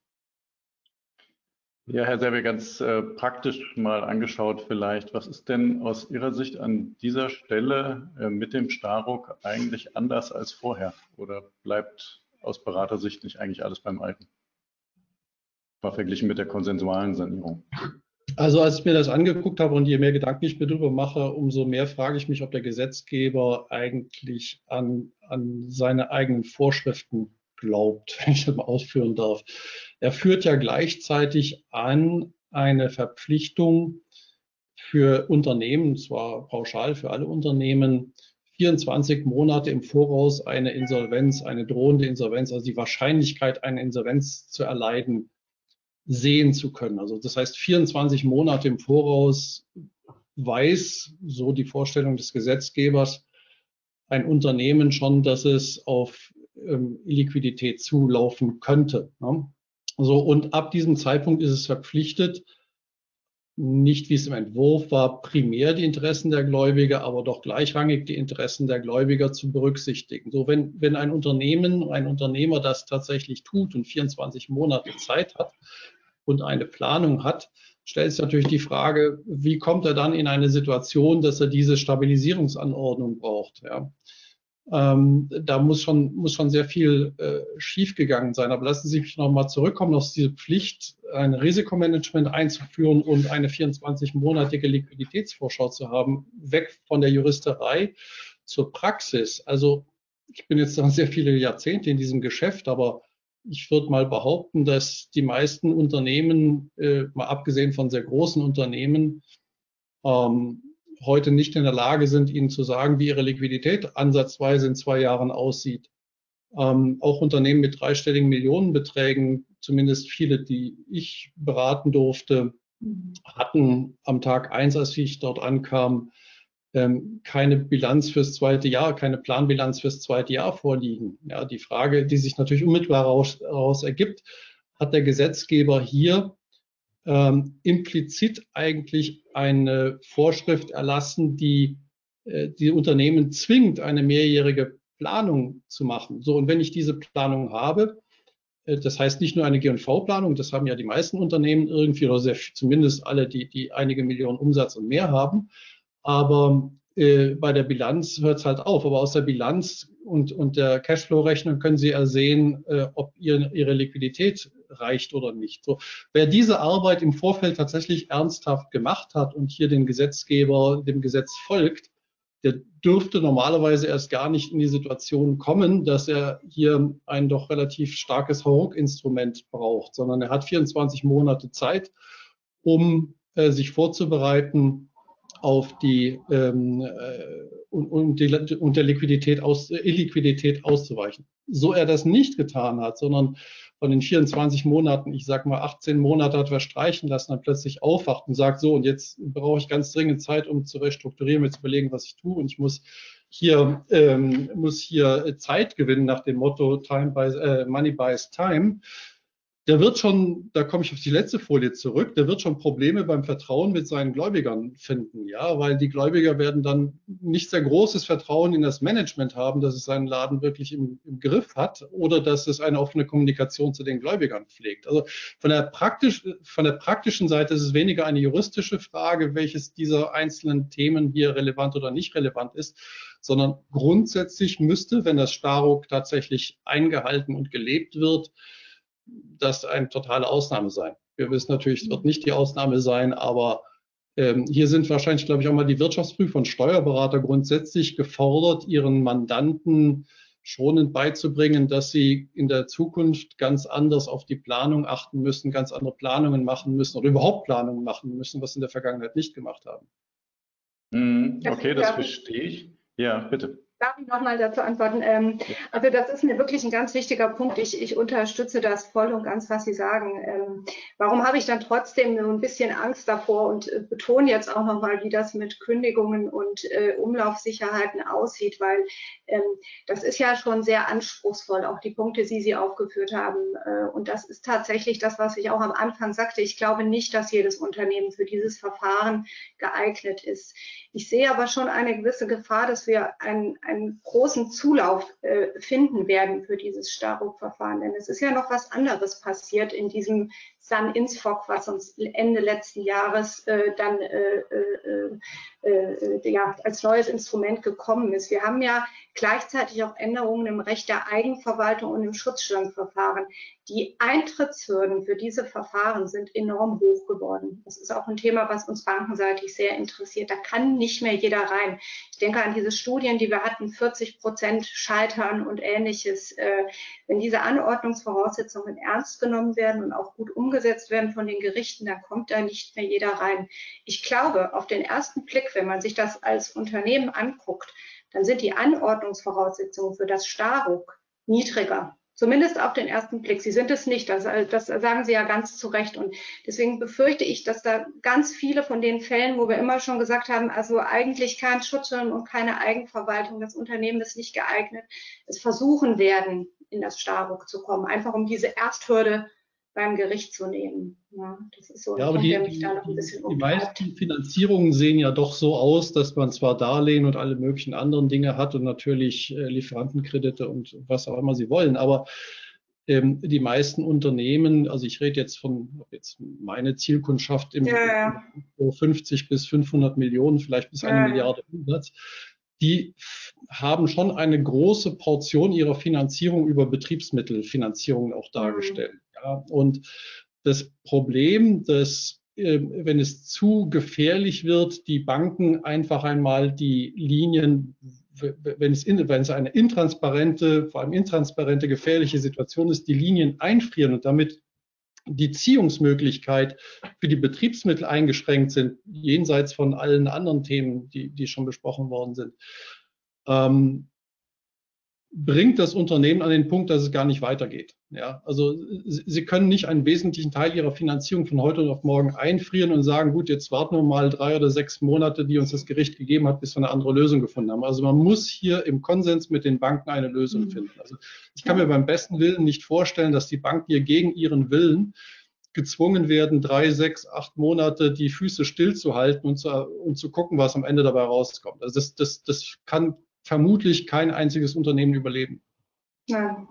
Ja, Herr Serbe, ganz äh, praktisch mal angeschaut vielleicht, was ist denn aus Ihrer Sicht an dieser Stelle äh, mit dem Staruk eigentlich anders als vorher? Oder bleibt aus Beratersicht nicht eigentlich alles beim Alten? War verglichen mit der konsensualen Sanierung. Also als ich mir das angeguckt habe und je mehr Gedanken ich mir darüber mache, umso mehr frage ich mich, ob der Gesetzgeber eigentlich an, an seine eigenen Vorschriften glaubt, wenn ich das mal ausführen darf. Er führt ja gleichzeitig an eine Verpflichtung für Unternehmen, zwar pauschal für alle Unternehmen, vierundzwanzig Monate im Voraus eine Insolvenz, eine drohende Insolvenz, also die Wahrscheinlichkeit, eine Insolvenz zu erleiden, sehen zu können. Also das heißt, vierundzwanzig Monate im Voraus weiß, so die Vorstellung des Gesetzgebers, ein Unternehmen schon, dass es auf ähm, Illiquidität zulaufen könnte. Ne? So, und ab diesem Zeitpunkt ist es verpflichtet, nicht wie es im Entwurf war, primär die Interessen der Gläubiger, aber doch gleichrangig die Interessen der Gläubiger zu berücksichtigen. So, wenn, wenn ein Unternehmen, ein Unternehmer das tatsächlich tut und vierundzwanzig Monate Zeit hat und eine Planung hat, stellt sich natürlich die Frage, wie kommt er dann in eine Situation, dass er diese Stabilisierungsanordnung braucht? Ja? Ähm, da muss schon, muss schon sehr viel äh, schiefgegangen sein. Aber lassen Sie mich noch mal zurückkommen auf diese Pflicht, ein Risikomanagement einzuführen und eine vierundzwanzig-monatige Liquiditätsvorschau zu haben, weg von der Juristerei zur Praxis. Also ich bin jetzt sehr viele Jahrzehnte in diesem Geschäft, aber ich würde mal behaupten, dass die meisten Unternehmen, äh, mal abgesehen von sehr großen Unternehmen, ähm, heute nicht in der Lage sind, Ihnen zu sagen, wie Ihre Liquidität ansatzweise in zwei Jahren aussieht. Ähm, auch Unternehmen mit dreistelligen Millionenbeträgen, zumindest viele, die ich beraten durfte, hatten am Tag eins, als ich dort ankam, keine Bilanz fürs zweite Jahr, keine Planbilanz fürs zweite Jahr vorliegen. Ja, die Frage, die sich natürlich unmittelbar daraus ergibt, hat der Gesetzgeber hier ähm, implizit eigentlich eine Vorschrift erlassen, die äh, die Unternehmen zwingt, eine mehrjährige Planung zu machen. So, und wenn ich diese Planung habe, äh, das heißt nicht nur eine G und V-Planung, das haben ja die meisten Unternehmen irgendwie, oder sehr, zumindest alle, die, die einige Millionen Umsatz und mehr haben, aber äh, bei der Bilanz hört es halt auf. Aber aus der Bilanz und, und der Cashflow-Rechnung können Sie ersehen, äh, ob ihr, Ihre Liquidität reicht oder nicht. So, wer diese Arbeit im Vorfeld tatsächlich ernsthaft gemacht hat und hier den Gesetzgeber, dem Gesetz folgt, der dürfte normalerweise erst gar nicht in die Situation kommen, dass er hier ein doch relativ starkes Hauruck-Instrument braucht, sondern er hat vierundzwanzig Monate Zeit, um äh, sich vorzubereiten auf die ähm, äh, und, und, die, und der Liquidität aus, Illiquidität auszuweichen. So er das nicht getan hat, sondern von den vierundzwanzig Monaten, ich sag mal achtzehn Monate hat verstreichen lassen, dann plötzlich aufwacht und sagt, so, und jetzt brauche ich ganz dringend Zeit, um zu restrukturieren, mir zu überlegen, was ich tue, und ich muss hier ähm, muss hier Zeit gewinnen nach dem Motto Time buys, äh, Money buys Time. Der wird schon, da komme ich auf die letzte Folie zurück, der wird schon Probleme beim Vertrauen mit seinen Gläubigern finden, ja, weil die Gläubiger werden dann nicht sehr großes Vertrauen in das Management haben, dass es seinen Laden wirklich im, im Griff hat oder dass es eine offene Kommunikation zu den Gläubigern pflegt. Also von der, praktisch, von der praktischen Seite ist es weniger eine juristische Frage, welches dieser einzelnen Themen hier relevant oder nicht relevant ist, sondern grundsätzlich müsste, wenn das Staruk tatsächlich eingehalten und gelebt wird, das eine totale Ausnahme sein. Wir wissen natürlich, es wird nicht die Ausnahme sein, aber ähm, hier sind wahrscheinlich, glaube ich, auch mal die Wirtschaftsprüfer und Steuerberater grundsätzlich gefordert, ihren Mandanten schonend beizubringen, dass sie in der Zukunft ganz anders auf die Planung achten müssen, ganz andere Planungen machen müssen oder überhaupt Planungen machen müssen, was sie in der Vergangenheit nicht gemacht haben. Okay, das verstehe ich. Ja, bitte. Darf ich nochmal dazu antworten? Ähm, also das ist mir wirklich ein ganz wichtiger Punkt. Ich, ich unterstütze das voll und ganz, was Sie sagen. Ähm, warum habe ich dann trotzdem so ein bisschen Angst davor und äh, betone jetzt auch nochmal, wie das mit Kündigungen und äh, Umlaufsicherheiten aussieht, weil ähm, das ist ja schon sehr anspruchsvoll, auch die Punkte, die Sie aufgeführt haben. Äh, und das ist tatsächlich das, was ich auch am Anfang sagte. Ich glaube nicht, dass jedes Unternehmen für dieses Verfahren geeignet ist. Ich sehe aber schon eine gewisse Gefahr, dass wir ein, einen großen Zulauf äh, finden werden für dieses Staruk-Verfahren. Denn es ist ja noch was anderes passiert in diesem San-Insfok, was uns Ende letzten Jahres äh, dann äh, äh, äh, ja, als neues Instrument gekommen ist. Wir haben ja gleichzeitig auch Änderungen im Recht der Eigenverwaltung und im Schutzschirmverfahren. Die Eintrittshürden für diese Verfahren sind enorm hoch geworden. Das ist auch ein Thema, was uns bankenseitig sehr interessiert. Da kann nicht mehr jeder rein. Ich denke an diese Studien, die wir hatten, vierzig Prozent scheitern und Ähnliches. Wenn diese Anordnungsvoraussetzungen ernst genommen werden und auch gut umgesetzt werden von den Gerichten, dann kommt da nicht mehr jeder rein. Ich glaube, auf den ersten Blick, wenn man sich das als Unternehmen anguckt, dann sind die Anordnungsvoraussetzungen für das Staruk niedriger. Zumindest auf den ersten Blick. Sie sind es nicht, das, das sagen Sie ja ganz zu Recht. Und deswegen befürchte ich, dass da ganz viele von den Fällen, wo wir immer schon gesagt haben, also eigentlich kein Schutzschirm und keine Eigenverwaltung, das Unternehmen ist nicht geeignet, es versuchen werden, in das Staruk zu kommen, einfach um diese Ersthürde beim Gericht zu nehmen. Ja, das ist so ein ja, aber Punkt, die, der mich da noch ein bisschen umtreibt. Die meisten Finanzierungen sehen ja doch so aus, dass man zwar Darlehen und alle möglichen anderen Dinge hat und natürlich äh, Lieferantenkredite und was auch immer sie wollen, aber ähm, die meisten Unternehmen, also ich rede jetzt von jetzt meine Zielkundschaft im ja, ja. fünfzig bis fünfhundert Millionen, vielleicht bis eine ja. Milliarde Umsatz, die haben schon eine große Portion ihrer Finanzierung über Betriebsmittelfinanzierungen auch dargestellt. Mhm. Ja, und das Problem, dass äh, wenn es zu gefährlich wird, die Banken einfach einmal die Linien, wenn es, in, wenn es eine intransparente, vor allem intransparente, gefährliche Situation ist, die Linien einfrieren und damit die Ziehungsmöglichkeit für die Betriebsmittel eingeschränkt sind, jenseits von allen anderen Themen, die, die schon besprochen worden sind, ähm, bringt das Unternehmen an den Punkt, dass es gar nicht weitergeht. Ja, also Sie können nicht einen wesentlichen Teil Ihrer Finanzierung von heute auf morgen einfrieren und sagen, gut, jetzt warten wir mal drei oder sechs Monate, die uns das Gericht gegeben hat, bis wir eine andere Lösung gefunden haben. Also man muss hier im Konsens mit den Banken eine Lösung finden. Also ich kann mir beim besten Willen nicht vorstellen, dass die Banken hier gegen ihren Willen gezwungen werden, drei, sechs, acht Monate die Füße stillzuhalten und zu, und zu gucken, was am Ende dabei rauskommt. Also das, das, das kann vermutlich kein einziges Unternehmen überleben. Ja.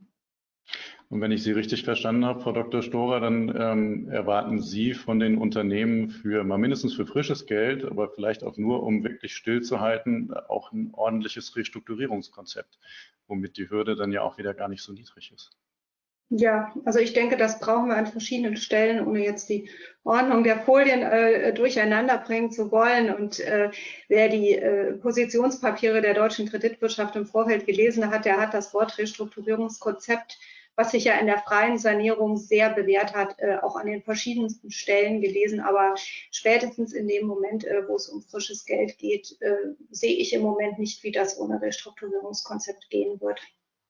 Und wenn ich Sie richtig verstanden habe, Frau Doktor Storer, dann ähm, erwarten Sie von den Unternehmen für mal mindestens für frisches Geld, aber vielleicht auch nur, um wirklich stillzuhalten, auch ein ordentliches Restrukturierungskonzept, womit die Hürde dann ja auch wieder gar nicht so niedrig ist. Ja, also ich denke, das brauchen wir an verschiedenen Stellen, ohne jetzt die Ordnung der Folien äh, durcheinander bringen zu wollen. Und äh, wer die äh, Positionspapiere der deutschen Kreditwirtschaft im Vorfeld gelesen hat, der hat das Wort Restrukturierungskonzept, was sich ja in der freien Sanierung sehr bewährt hat, äh, auch an den verschiedensten Stellen gelesen. Aber spätestens in dem Moment, äh, wo es um frisches Geld geht, äh, sehe ich im Moment nicht, wie das ohne Restrukturierungskonzept gehen wird.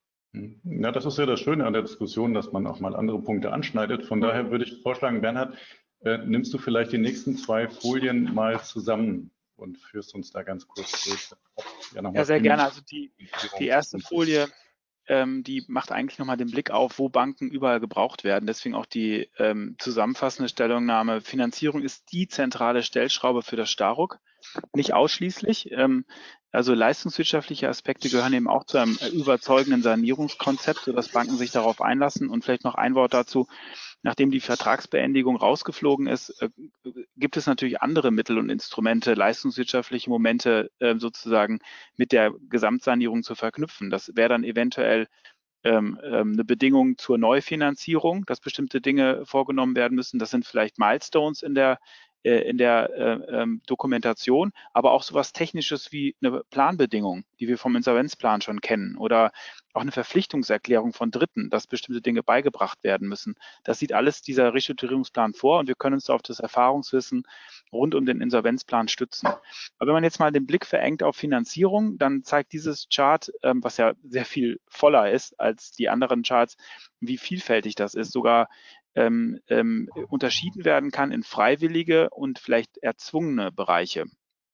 Ja, das ist ja das Schöne an der Diskussion, dass man auch mal andere Punkte anschneidet. Von daher würde ich vorschlagen, Bernhard, äh, nimmst du vielleicht die nächsten zwei Folien mal zusammen und führst uns da ganz kurz durch. Ja, ja sehr gerne. Also die, die erste Folie, ähm, die macht eigentlich nochmal den Blick auf, wo Banken überall gebraucht werden. Deswegen auch die ähm, zusammenfassende Stellungnahme. Finanzierung ist die zentrale Stellschraube für das Staruk. Nicht ausschließlich. Ähm, also leistungswirtschaftliche Aspekte gehören eben auch zu einem überzeugenden Sanierungskonzept, sodass Banken sich darauf einlassen. Und vielleicht noch ein Wort dazu. Nachdem die Vertragsbeendigung rausgeflogen ist, äh, gibt es natürlich andere Mittel und Instrumente, leistungswirtschaftliche Momente äh, sozusagen mit der Gesamtsanierung zu verknüpfen. Das wäre dann eventuell ähm, ähm, eine Bedingung zur Neufinanzierung, dass bestimmte Dinge vorgenommen werden müssen. Das sind vielleicht Milestones in der in der äh, ähm, Dokumentation, aber auch sowas Technisches wie eine Planbedingung, die wir vom Insolvenzplan schon kennen, oder auch eine Verpflichtungserklärung von Dritten, dass bestimmte Dinge beigebracht werden müssen. Das sieht alles dieser Restrukturierungsplan vor und wir können uns auf das Erfahrungswissen rund um den Insolvenzplan stützen. Aber wenn man jetzt mal den Blick verengt auf Finanzierung, dann zeigt dieses Chart, ähm, was ja sehr viel voller ist als die anderen Charts, wie vielfältig das ist. Sogar Ähm, ähm, unterschieden werden kann in freiwillige und vielleicht erzwungene Bereiche.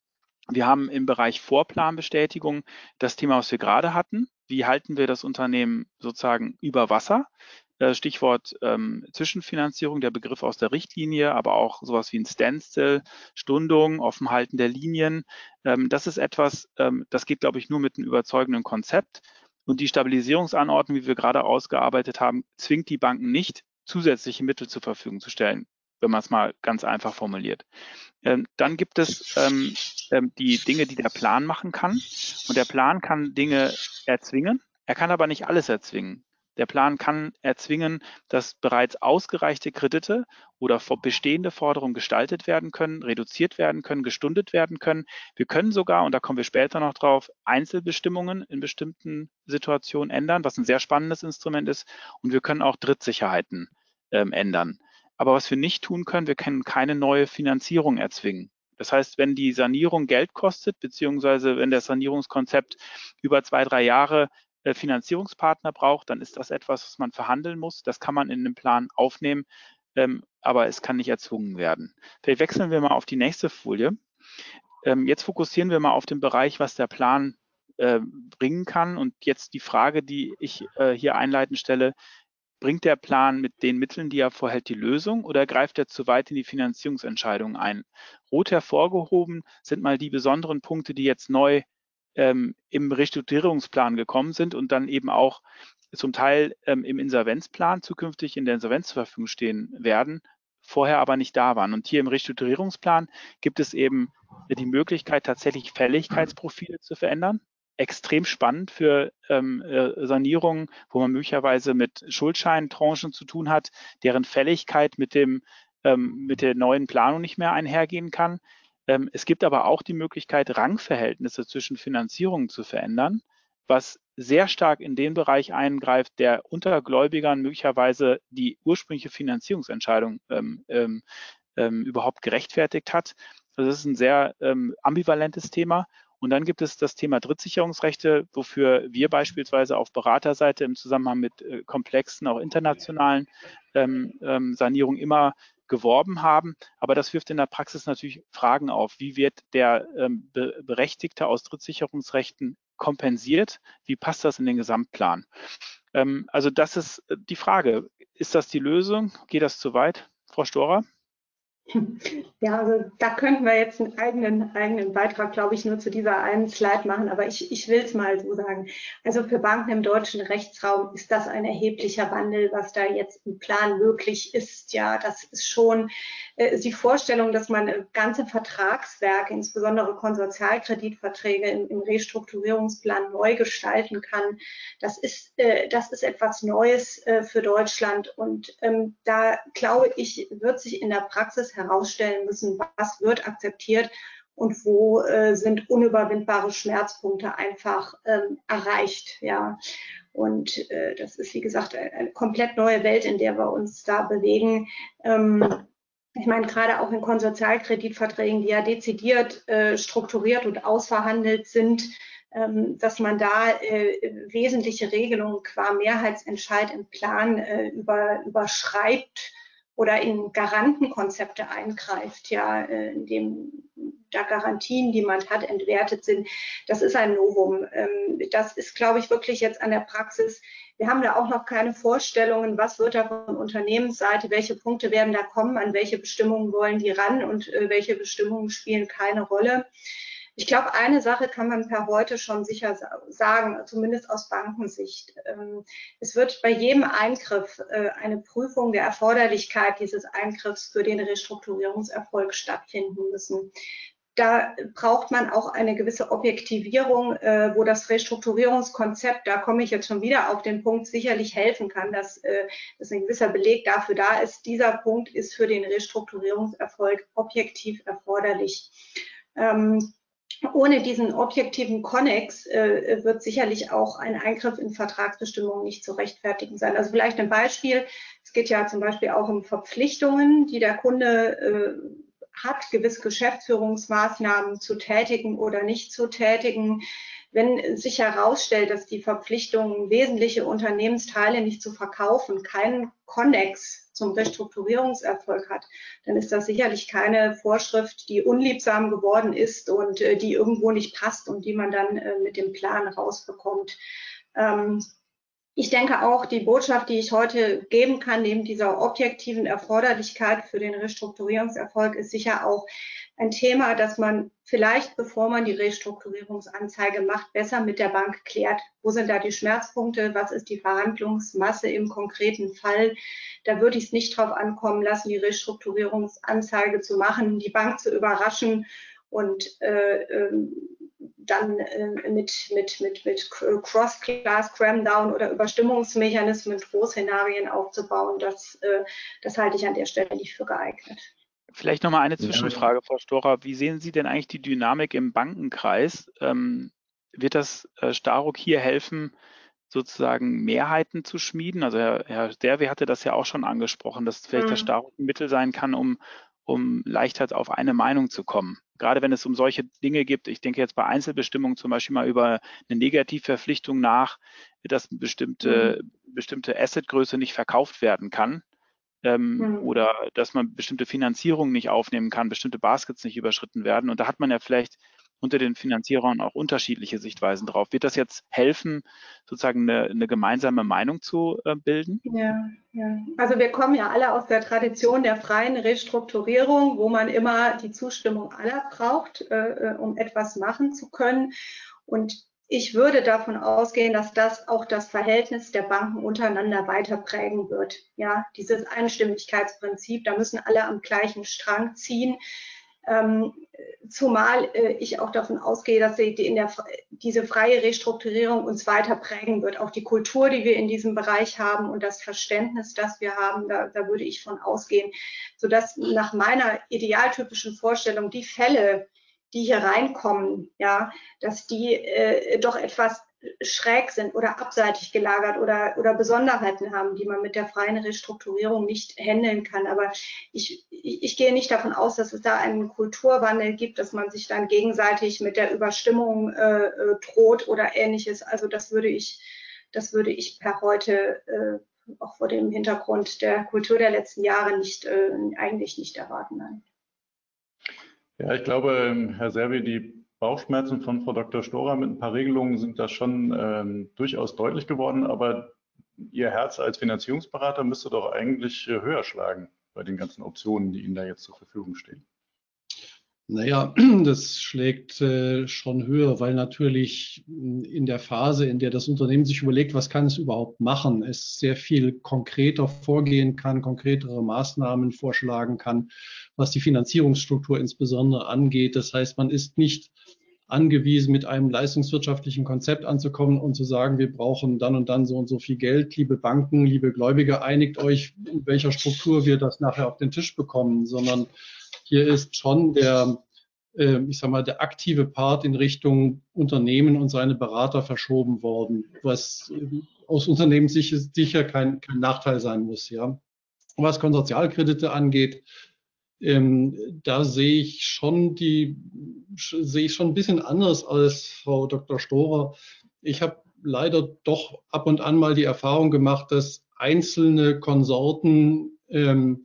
Wir haben im Bereich Vorplanbestätigung das Thema, was wir gerade hatten. Wie halten wir das Unternehmen sozusagen über Wasser? Äh, Stichwort ähm, Zwischenfinanzierung, der Begriff aus der Richtlinie, aber auch sowas wie ein Standstill, Stundung, Offenhalten der Linien. Ähm, das ist etwas, ähm, das geht, glaube ich, nur mit einem überzeugenden Konzept. Und die Stabilisierungsanordnung, wie wir gerade ausgearbeitet haben, zwingt die Banken nicht, zusätzliche Mittel zur Verfügung zu stellen, wenn man es mal ganz einfach formuliert. Ähm, dann gibt es ähm, ähm, die Dinge, die der Plan machen kann. Und der Plan kann Dinge erzwingen, er kann aber nicht alles erzwingen. Der Plan kann erzwingen, dass bereits ausgereichte Kredite oder bestehende Forderungen gestaltet werden können, reduziert werden können, gestundet werden können. Wir können sogar, und da kommen wir später noch drauf, Einzelbestimmungen in bestimmten Situationen ändern, was ein sehr spannendes Instrument ist. Und wir können auch Drittsicherheiten ähm, ändern. Aber was wir nicht tun können, wir können keine neue Finanzierung erzwingen. Das heißt, wenn die Sanierung Geld kostet, beziehungsweise wenn das Sanierungskonzept über zwei, drei Jahre Finanzierungspartner braucht, dann ist das etwas, was man verhandeln muss. Das kann man in den Plan aufnehmen, ähm, aber es kann nicht erzwungen werden. Vielleicht wechseln wir mal auf die nächste Folie. Ähm, jetzt fokussieren wir mal auf den Bereich, was der Plan äh, bringen kann. Und jetzt die Frage, die ich äh, hier einleitend stelle: Bringt der Plan mit den Mitteln, die er vorhält, die Lösung, oder greift er zu weit in die Finanzierungsentscheidungen ein? Rot hervorgehoben sind mal die besonderen Punkte, die jetzt neu ähm, im Restrukturierungsplan gekommen sind und dann eben auch zum Teil ähm, im Insolvenzplan zukünftig in der Insolvenz zur Verfügung stehen werden, vorher aber nicht da waren. Und hier im Restrukturierungsplan gibt es eben die Möglichkeit, tatsächlich Fälligkeitsprofile zu verändern. Extrem spannend für ähm, Sanierungen, wo man möglicherweise mit Schuldscheintranchen zu tun hat, deren Fälligkeit mit, dem, ähm, mit der neuen Planung nicht mehr einhergehen kann. Ähm, es gibt aber auch die Möglichkeit, Rangverhältnisse zwischen Finanzierungen zu verändern, was sehr stark in den Bereich eingreift, der unter Gläubigern möglicherweise die ursprüngliche Finanzierungsentscheidung ähm, ähm, überhaupt gerechtfertigt hat. Also das ist ein sehr ähm, ambivalentes Thema. Und dann gibt es das Thema Drittsicherungsrechte, wofür wir beispielsweise auf Beraterseite im Zusammenhang mit äh, komplexen, auch internationalen ähm, ähm, Sanierungen immer geworben haben. Aber das wirft in der Praxis natürlich Fragen auf. Wie wird der ähm, Be Berechtigte aus Drittsicherungsrechten kompensiert? Wie passt das in den Gesamtplan? Ähm, also das ist die Frage. Ist das die Lösung? Geht das zu weit? Frau Storer? Ja, also da könnten wir jetzt einen eigenen, eigenen Beitrag, glaube ich, nur zu dieser einen Slide machen, aber ich, ich will es mal so sagen. Also für Banken im deutschen Rechtsraum ist das ein erheblicher Wandel, was da jetzt im Plan möglich ist. Ja, das ist schon äh, die Vorstellung, dass man ganze Vertragswerke, insbesondere Konsortialkreditverträge im, im Restrukturierungsplan neu gestalten kann. Das ist, äh, das ist etwas Neues äh, für Deutschland und ähm, da glaube ich, wird sich in der Praxis herausstellen müssen, was wird akzeptiert und wo äh, sind unüberwindbare Schmerzpunkte einfach ähm, erreicht. Ja. Und äh, das ist, wie gesagt, eine, eine komplett neue Welt, in der wir uns da bewegen. Ähm, ich meine, gerade auch in Konsortialkreditverträgen, die ja dezidiert äh, strukturiert und ausverhandelt sind, ähm, dass man da äh, wesentliche Regelungen qua Mehrheitsentscheid im Plan äh, über, überschreibt oder in Garantenkonzepte eingreift, ja, in dem da Garantien, die man hat, entwertet sind. Das ist ein Novum. Das ist, glaube ich, wirklich jetzt an der Praxis. Wir haben da auch noch keine Vorstellungen, was wird da von Unternehmensseite, welche Punkte werden da kommen, an welche Bestimmungen wollen die ran und welche Bestimmungen spielen keine Rolle. Ich glaube, eine Sache kann man per heute schon sicher sagen, zumindest aus Bankensicht. Es wird bei jedem Eingriff eine Prüfung der Erforderlichkeit dieses Eingriffs für den Restrukturierungserfolg stattfinden müssen. Da braucht man auch eine gewisse Objektivierung, wo das Restrukturierungskonzept, da komme ich jetzt schon wieder auf den Punkt, sicherlich helfen kann, dass, dass ein gewisser Beleg dafür da ist. Dieser Punkt ist für den Restrukturierungserfolg objektiv erforderlich. Ohne diesen objektiven Konnex äh, wird sicherlich auch ein Eingriff in Vertragsbestimmungen nicht zu rechtfertigen sein. Also vielleicht ein Beispiel. Es geht ja zum Beispiel auch um Verpflichtungen, die der Kunde äh, hat, gewisse Geschäftsführungsmaßnahmen zu tätigen oder nicht zu tätigen. Wenn sich herausstellt, dass die Verpflichtung, wesentliche Unternehmensteile nicht zu verkaufen, keinen Konnex zum Restrukturierungserfolg hat, dann ist das sicherlich keine Vorschrift, die unliebsam geworden ist und äh, die irgendwo nicht passt und die man dann äh, mit dem Plan rausbekommt. Ähm, Ich denke auch, die Botschaft, die ich heute geben kann, neben dieser objektiven Erforderlichkeit für den Restrukturierungserfolg, ist sicher auch ein Thema, dass man vielleicht, bevor man die Restrukturierungsanzeige macht, besser mit der Bank klärt. Wo sind da die Schmerzpunkte? Was ist die Verhandlungsmasse im konkreten Fall? Da würde ich es nicht drauf ankommen lassen, die Restrukturierungsanzeige zu machen, die Bank zu überraschen und äh, ähm, dann äh, mit, mit, mit, mit Cross-Class, Cram-Down oder Überstimmungsmechanismen, Drohszenarien aufzubauen, das, äh, das halte ich an der Stelle nicht für geeignet. Vielleicht nochmal eine Zwischenfrage, Frau Storer. Wie sehen Sie denn eigentlich die Dynamik im Bankenkreis? Ähm, wird das äh, Starock hier helfen, sozusagen Mehrheiten zu schmieden? Also Herr, Herr Derwe hatte das ja auch schon angesprochen, dass vielleicht mhm. das Starock ein Mittel sein kann, um um leichter auf eine Meinung zu kommen. Gerade wenn es um solche Dinge gibt, ich denke jetzt bei Einzelbestimmungen zum Beispiel mal über eine Negativverpflichtung nach, dass eine bestimmte, mhm. bestimmte Assetgröße nicht verkauft werden kann ähm, mhm. oder dass man bestimmte Finanzierungen nicht aufnehmen kann, bestimmte Baskets nicht überschritten werden. Und da hat man ja vielleicht unter den Finanzierern auch unterschiedliche Sichtweisen drauf. Wird das jetzt helfen, sozusagen eine, eine gemeinsame Meinung zu äh, bilden? Ja, ja. Also wir kommen ja alle aus der Tradition der freien Restrukturierung, wo man immer die Zustimmung aller braucht, äh, um etwas machen zu können. Und ich würde davon ausgehen, dass das auch das Verhältnis der Banken untereinander weiter prägen wird. Ja, dieses Einstimmigkeitsprinzip, da müssen alle am gleichen Strang ziehen. Ähm, zumal äh, ich auch davon ausgehe, dass sie die in der, diese freie Restrukturierung uns weiter prägen wird. Auch die Kultur, die wir in diesem Bereich haben und das Verständnis, das wir haben, da, da würde ich von ausgehen, sodass nach meiner idealtypischen Vorstellung die Fälle, die hier reinkommen, ja, dass die äh, doch etwas schräg sind oder abseitig gelagert oder, oder Besonderheiten haben, die man mit der freien Restrukturierung nicht handeln kann. Aber ich, ich, ich gehe nicht davon aus, dass es da einen Kulturwandel gibt, dass man sich dann gegenseitig mit der Überstimmung äh, droht oder Ähnliches. Also das würde ich, das würde ich per heute äh, auch vor dem Hintergrund der Kultur der letzten Jahre nicht, äh, eigentlich nicht erwarten. Nein. Ja, ich glaube, Herr Servi, die Bauchschmerzen von Frau Doktor Storer mit ein paar Regelungen sind da schon ähm, durchaus deutlich geworden, aber Ihr Herz als Finanzierungsberater müsste doch eigentlich äh, höher schlagen bei den ganzen Optionen, die Ihnen da jetzt zur Verfügung stehen. Naja, das schlägt äh, schon höher, weil natürlich in der Phase, in der das Unternehmen sich überlegt, was kann es überhaupt machen, es sehr viel konkreter vorgehen kann, konkretere Maßnahmen vorschlagen kann, was die Finanzierungsstruktur insbesondere angeht. Das heißt, man ist nicht angewiesen, mit einem leistungswirtschaftlichen Konzept anzukommen und zu sagen, wir brauchen dann und dann so und so viel Geld. Liebe Banken, liebe Gläubiger, einigt euch, in welcher Struktur wir das nachher auf den Tisch bekommen, sondern hier ist schon der, äh, ich sag mal, der aktive Part in Richtung Unternehmen und seine Berater verschoben worden, was äh, aus Unternehmenssicht sicher kein, kein Nachteil sein muss. Ja. Was Konsortialkredite angeht, ähm, da sehe ich schon die, sehe ich schon ein bisschen anders als Frau Doktor Storer. Ich habe leider doch ab und an mal die Erfahrung gemacht, dass einzelne Konsorten ähm,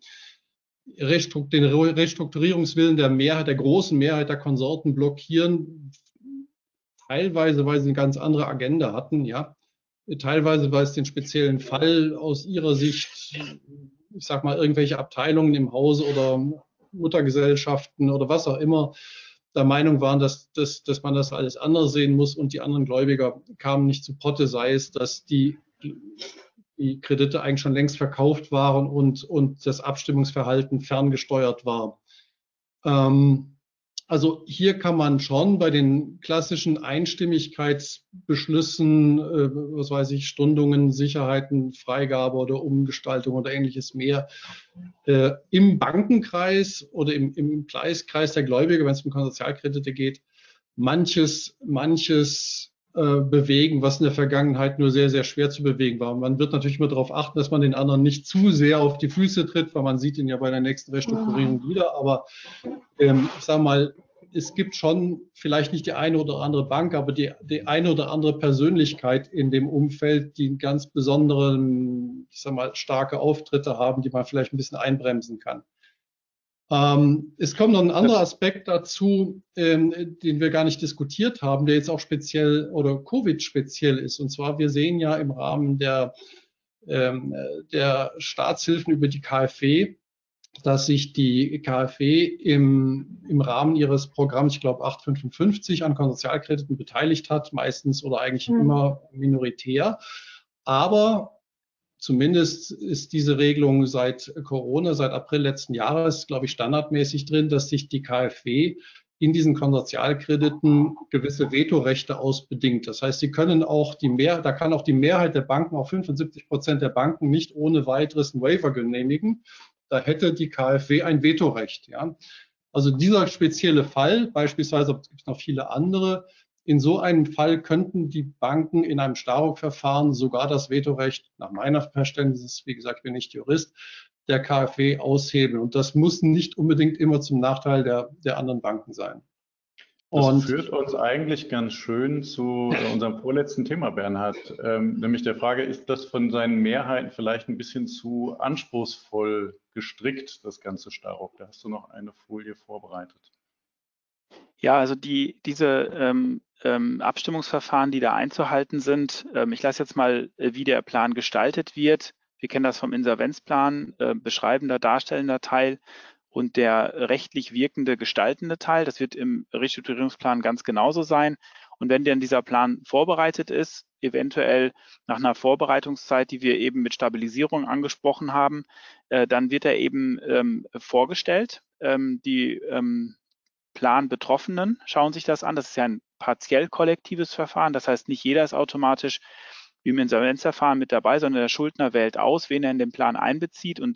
den Restrukturierungswillen der Mehrheit, der großen Mehrheit der Konsorten blockieren, teilweise, weil sie eine ganz andere Agenda hatten, ja, teilweise, weil es den speziellen Fall aus ihrer Sicht, ich sag mal, irgendwelche Abteilungen im Hause oder Muttergesellschaften oder was auch immer der Meinung waren, dass, dass, dass man das alles anders sehen muss und die anderen Gläubiger kamen nicht zu Potte, sei es, dass die die Kredite eigentlich schon längst verkauft waren und, und das Abstimmungsverhalten ferngesteuert war. Ähm, also hier kann man schon bei den klassischen Einstimmigkeitsbeschlüssen, äh, was weiß ich, Stundungen, Sicherheiten, Freigabe oder Umgestaltung oder ähnliches mehr, äh, im Bankenkreis oder im, im Kreis der Gläubiger, wenn es um Konsortialkredite geht, manches, manches bewegen, was in der Vergangenheit nur sehr, sehr schwer zu bewegen war. Man wird natürlich immer darauf achten, dass man den anderen nicht zu sehr auf die Füße tritt, weil man sieht ihn ja bei der nächsten Restrukturierung wieder. Aber ähm, ich sage mal, es gibt schon vielleicht nicht die eine oder andere Bank, aber die, die eine oder andere Persönlichkeit in dem Umfeld, die ganz besondere, ich sage mal, starke Auftritte haben, die man vielleicht ein bisschen einbremsen kann. Ähm, es kommt noch ein anderer Aspekt dazu, ähm, den wir gar nicht diskutiert haben, der jetzt auch speziell oder Covid speziell ist. Und zwar, wir sehen ja im Rahmen der, ähm, der Staatshilfen über die KfW, dass sich die KfW im, im Rahmen ihres Programms, ich glaube acht fünfundfünfzig, an Konsortialkrediten beteiligt hat, meistens oder eigentlich mhm. immer minoritär. Aber zumindest ist diese Regelung seit Corona, seit April letzten Jahres, glaube ich, standardmäßig drin, dass sich die KfW in diesen Konsortialkrediten gewisse Vetorechte ausbedingt. Das heißt, sie können auch die Mehr, da kann auch die Mehrheit der Banken, auch fünfundsiebzig Prozent der Banken, nicht ohne weiteres einen Waiver genehmigen. Da hätte die KfW ein Vetorecht. Ja. Also dieser spezielle Fall, beispielsweise, es gibt noch viele andere, in so einem Fall könnten die Banken in einem Staruk-Verfahren sogar das Vetorecht, nach meiner Verständnis, wie gesagt, ich bin nicht Jurist, der KfW aushebeln. Und das muss nicht unbedingt immer zum Nachteil der, der anderen Banken sein. Das Und führt uns eigentlich ganz schön zu unserem vorletzten Thema, Bernhard, ähm, nämlich der Frage, ist das von seinen Mehrheiten vielleicht ein bisschen zu anspruchsvoll gestrickt, das ganze Staruk? Da hast du noch eine Folie vorbereitet. Ja, also die, diese ähm, ähm, Abstimmungsverfahren, die da einzuhalten sind, ähm, ich lasse jetzt mal, äh, wie der Plan gestaltet wird. Wir kennen das vom Insolvenzplan, äh, beschreibender, darstellender Teil und der rechtlich wirkende, gestaltende Teil. Das wird im Restrukturierungsplan ganz genauso sein. Und wenn dann dieser Plan vorbereitet ist, eventuell nach einer Vorbereitungszeit, die wir eben mit Stabilisierung angesprochen haben, äh, dann wird er eben ähm, vorgestellt. Ähm, die ähm, Planbetroffenen schauen sich das an. Das ist ja ein partiell kollektives Verfahren. Das heißt, nicht jeder ist automatisch wie im Insolvenzverfahren mit dabei, sondern der Schuldner wählt aus, wen er in den Plan einbezieht und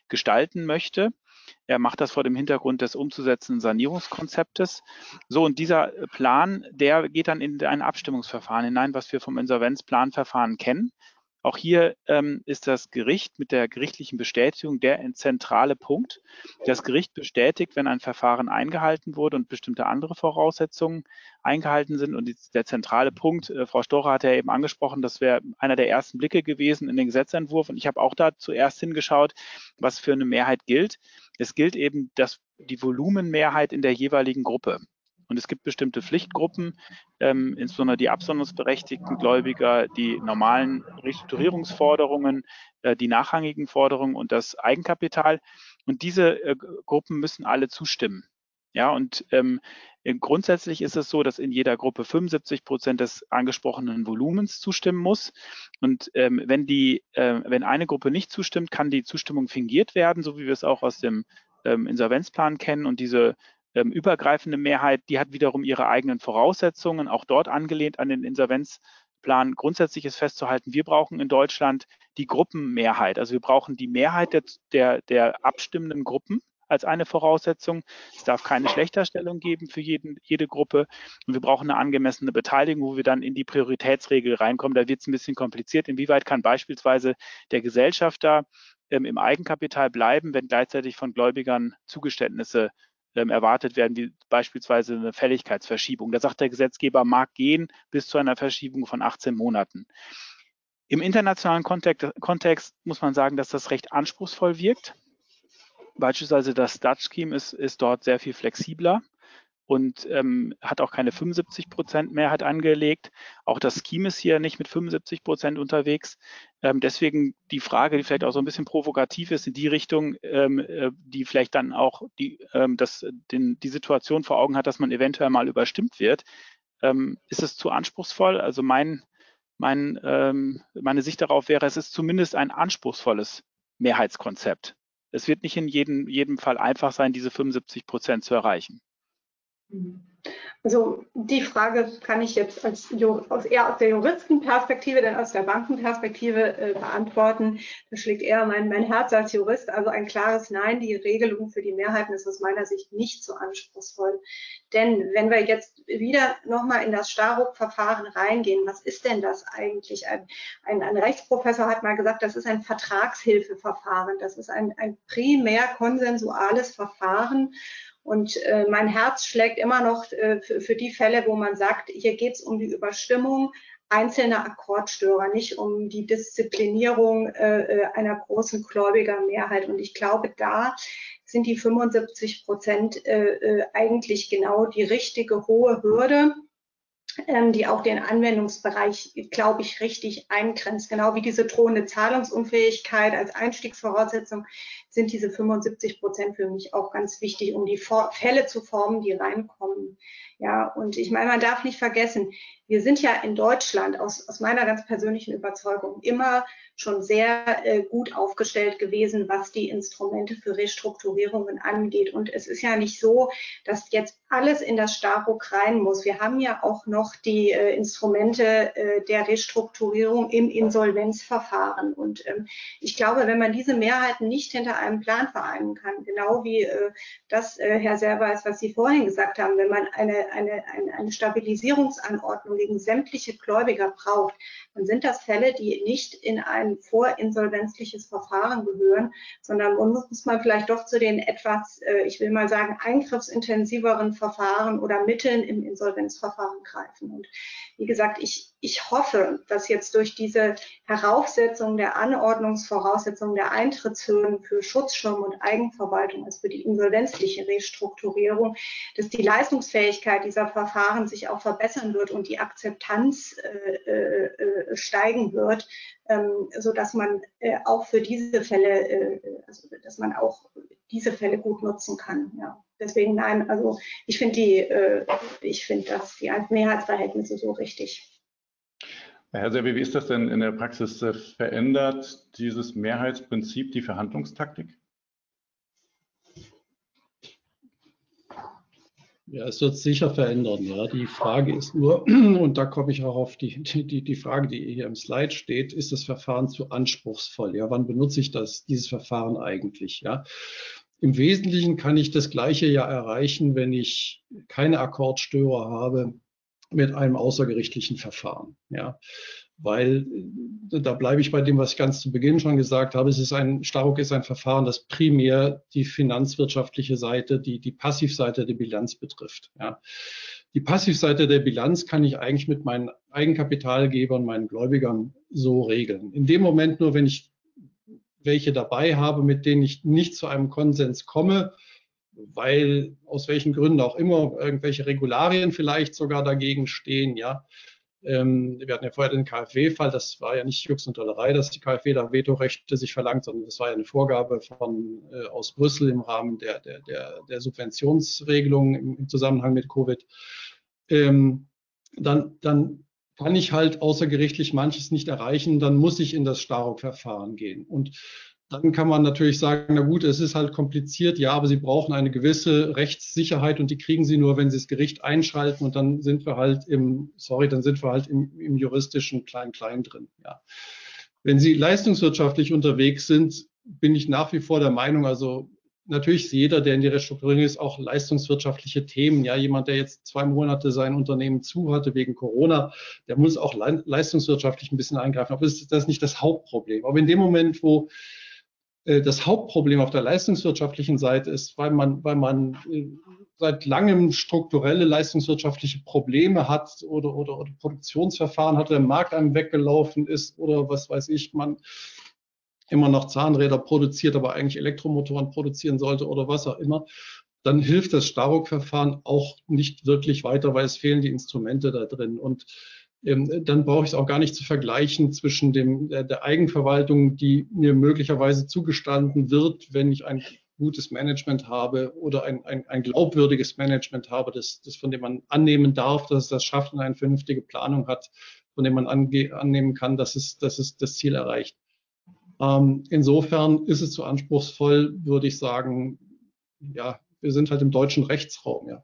gestalten möchte. Er macht das vor dem Hintergrund des umzusetzenden Sanierungskonzeptes. So, und dieser Plan, der geht dann in ein Abstimmungsverfahren hinein, was wir vom Insolvenzplanverfahren kennen. Auch hier ähm, ist das Gericht mit der gerichtlichen Bestätigung der zentrale Punkt. Das Gericht bestätigt, wenn ein Verfahren eingehalten wurde und bestimmte andere Voraussetzungen eingehalten sind. Und die, der zentrale Punkt, äh, Frau Stocher hat ja eben angesprochen, das wäre einer der ersten Blicke gewesen in den Gesetzentwurf. Und ich habe auch da zuerst hingeschaut, was für eine Mehrheit gilt. Es gilt eben das, die Volumenmehrheit in der jeweiligen Gruppe. Und es gibt bestimmte Pflichtgruppen, ähm, insbesondere die absonderungsberechtigten Gläubiger, die normalen Restrukturierungsforderungen, äh, die nachrangigen Forderungen und das Eigenkapital. Und diese äh, Gruppen müssen alle zustimmen. Ja, und ähm, grundsätzlich ist es so, dass in jeder Gruppe fünfundsiebzig Prozent des angesprochenen Volumens zustimmen muss. Und ähm, wenn, die, äh, wenn eine Gruppe nicht zustimmt, kann die Zustimmung fingiert werden, so wie wir es auch aus dem ähm, Insolvenzplan kennen. Und diese Ähm, übergreifende Mehrheit, die hat wiederum ihre eigenen Voraussetzungen, auch dort angelehnt an den Insolvenzplan. Grundsätzlich ist festzuhalten, wir brauchen in Deutschland die Gruppenmehrheit. Also wir brauchen die Mehrheit der, der, der abstimmenden Gruppen als eine Voraussetzung. Es darf keine Schlechterstellung geben für jeden, jede Gruppe. Und wir brauchen eine angemessene Beteiligung, wo wir dann in die Prioritätsregel reinkommen. Da wird es ein bisschen kompliziert. Inwieweit kann beispielsweise der Gesellschafter ähm, im Eigenkapital bleiben, wenn gleichzeitig von Gläubigern Zugeständnisse erwartet werden, wie beispielsweise eine Fälligkeitsverschiebung. Da sagt der Gesetzgeber, mag gehen bis zu einer Verschiebung von achtzehn Monaten. Im internationalen Kontext, Kontext muss man sagen, dass das recht anspruchsvoll wirkt. Beispielsweise das Dutch Scheme ist, ist dort sehr viel flexibler und ähm, hat auch keine fünfundsiebzig Prozent Mehrheit angelegt. Auch das Scheme ist hier nicht mit fünfundsiebzig Prozent unterwegs. Ähm, deswegen die Frage, die vielleicht auch so ein bisschen provokativ ist, in die Richtung, ähm, äh, die vielleicht dann auch die, ähm, das, den, die Situation vor Augen hat, dass man eventuell mal überstimmt wird. Ähm, ist es zu anspruchsvoll? Also mein, mein, ähm, meine Sicht darauf wäre, es ist zumindest ein anspruchsvolles Mehrheitskonzept. Es wird nicht in jedem, jedem Fall einfach sein, diese fünfundsiebzig Prozent zu erreichen. Also die Frage kann ich jetzt als, aus, eher aus der Juristenperspektive, denn aus der Bankenperspektive äh, beantworten. Da schlägt eher mein, mein Herz als Jurist. Also ein klares Nein. Die Regelung für die Mehrheiten ist aus meiner Sicht nicht so anspruchsvoll. Denn wenn wir jetzt wieder nochmal in das Staruk-Verfahren reingehen, was ist denn das eigentlich? Ein, ein, ein Rechtsprofessor hat mal gesagt, das ist ein Vertragshilfeverfahren. Das ist ein, ein primär konsensuales Verfahren. Und äh, mein Herz schlägt immer noch äh, für, für die Fälle, wo man sagt, hier geht es um die Überstimmung einzelner Akkordstörer, nicht um die Disziplinierung äh, einer großen Gläubigermehrheit. Und ich glaube, da sind die fünfundsiebzig Prozent äh, eigentlich genau die richtige hohe Hürde, ähm, die auch den Anwendungsbereich, glaube ich, richtig eingrenzt. Genau wie diese drohende Zahlungsunfähigkeit als Einstiegsvoraussetzung sind diese fünfundsiebzig Prozent für mich auch ganz wichtig, um die Fälle zu formen, die reinkommen. Ja, und ich meine, man darf nicht vergessen, wir sind ja in Deutschland aus, aus meiner ganz persönlichen Überzeugung immer schon sehr äh, gut aufgestellt gewesen, was die Instrumente für Restrukturierungen angeht. Und es ist ja nicht so, dass jetzt alles in das Staruk rein muss. Wir haben ja auch noch die äh, Instrumente äh, der Restrukturierung im Insolvenzverfahren. Und ähm, ich glaube, wenn man diese Mehrheiten nicht hinter einem Plan vereinen kann, genau wie äh, das, äh, Herr Serweis, was Sie vorhin gesagt haben, wenn man eine, eine, eine, eine Stabilisierungsanordnung gegen sämtliche Gläubiger braucht, dann sind das Fälle, die nicht in ein vorinsolvenzliches Verfahren gehören, sondern muss, muss man vielleicht doch zu den etwas, äh, ich will mal sagen, eingriffsintensiveren Verfahren oder Mitteln im Insolvenzverfahren greifen. Und wie gesagt, ich, ich hoffe, dass jetzt durch diese Heraufsetzung der Anordnungsvoraussetzungen der Eintrittshürden für Schutzschirm und Eigenverwaltung, also für die insolvenzliche Restrukturierung, dass die Leistungsfähigkeit dieser Verfahren sich auch verbessern wird und die Akzeptanz äh, äh, steigen wird, ähm, so dass man äh, auch für diese Fälle, äh, also dass man auch diese Fälle gut nutzen kann. Ja. Deswegen nein, also ich finde die, äh, ich finde das die Mehrheitsverhältnisse so richtig. Herr Serwe, wie ist das denn in der Praxis? Verändert dieses Mehrheitsprinzip die Verhandlungstaktik? Ja, es wird sicher verändern. Ja. Die Frage ist nur, und da komme ich auch auf die, die, die Frage, die hier im Slide steht, ist das Verfahren zu anspruchsvoll? Ja, wann benutze ich das, dieses Verfahren eigentlich? Ja. Im Wesentlichen kann ich das Gleiche ja erreichen, wenn ich keine Akkordstörer habe mit einem außergerichtlichen Verfahren. Ja. Weil da bleibe ich bei dem, was ich ganz zu Beginn schon gesagt habe. Es ist ein, Staruk ist ein Verfahren, das primär die finanzwirtschaftliche Seite, die, die Passivseite der Bilanz betrifft. Ja. Die Passivseite der Bilanz kann ich eigentlich mit meinen Eigenkapitalgebern, meinen Gläubigern so regeln. In dem Moment nur, wenn ich welche dabei habe, mit denen ich nicht zu einem Konsens komme, weil aus welchen Gründen auch immer irgendwelche Regularien vielleicht sogar dagegen stehen, ja. Ähm, wir hatten ja vorher den KfW-Fall, das war ja nicht Jux und Dollerei, dass die KfW da Vetorechte sich verlangt, sondern das war ja eine Vorgabe von, äh, aus Brüssel im Rahmen der, der, der, der Subventionsregelung im, im Zusammenhang mit Covid. Ähm, dann, dann kann ich halt außergerichtlich manches nicht erreichen, dann muss ich in das Staruk-Verfahren gehen. Und dann kann man natürlich sagen, na gut, es ist halt kompliziert, ja, aber Sie brauchen eine gewisse Rechtssicherheit und die kriegen Sie nur, wenn Sie das Gericht einschalten und dann sind wir halt im, sorry, dann sind wir halt im, im juristischen Klein-Klein drin, ja. Wenn Sie leistungswirtschaftlich unterwegs sind, bin ich nach wie vor der Meinung, also natürlich ist jeder, der in die Restrukturierung ist, auch leistungswirtschaftliche Themen. Ja, jemand, der jetzt zwei Monate sein Unternehmen zu hatte wegen Corona, der muss auch leistungswirtschaftlich ein bisschen eingreifen. Aber das ist nicht das Hauptproblem. Aber in dem Moment, wo das Hauptproblem auf der leistungswirtschaftlichen Seite ist, weil man, weil man seit langem strukturelle leistungswirtschaftliche Probleme hat oder, oder, oder Produktionsverfahren hat, der Markt einem weggelaufen ist oder was weiß ich, man immer noch Zahnräder produziert, aber eigentlich Elektromotoren produzieren sollte oder was auch immer, dann hilft das Staruk-Verfahren auch nicht wirklich weiter, weil es fehlen die Instrumente da drin. Und ähm, dann brauche ich es auch gar nicht zu vergleichen zwischen dem, der, der Eigenverwaltung, die mir möglicherweise zugestanden wird, wenn ich ein gutes Management habe oder ein, ein, ein glaubwürdiges Management habe, das, das von dem man annehmen darf, dass es das schafft und eine vernünftige Planung hat, von dem man ange, annehmen kann, dass es, dass es das Ziel erreicht. Ähm, insofern ist es zu anspruchsvoll, würde ich sagen, ja, wir sind halt im deutschen Rechtsraum, ja.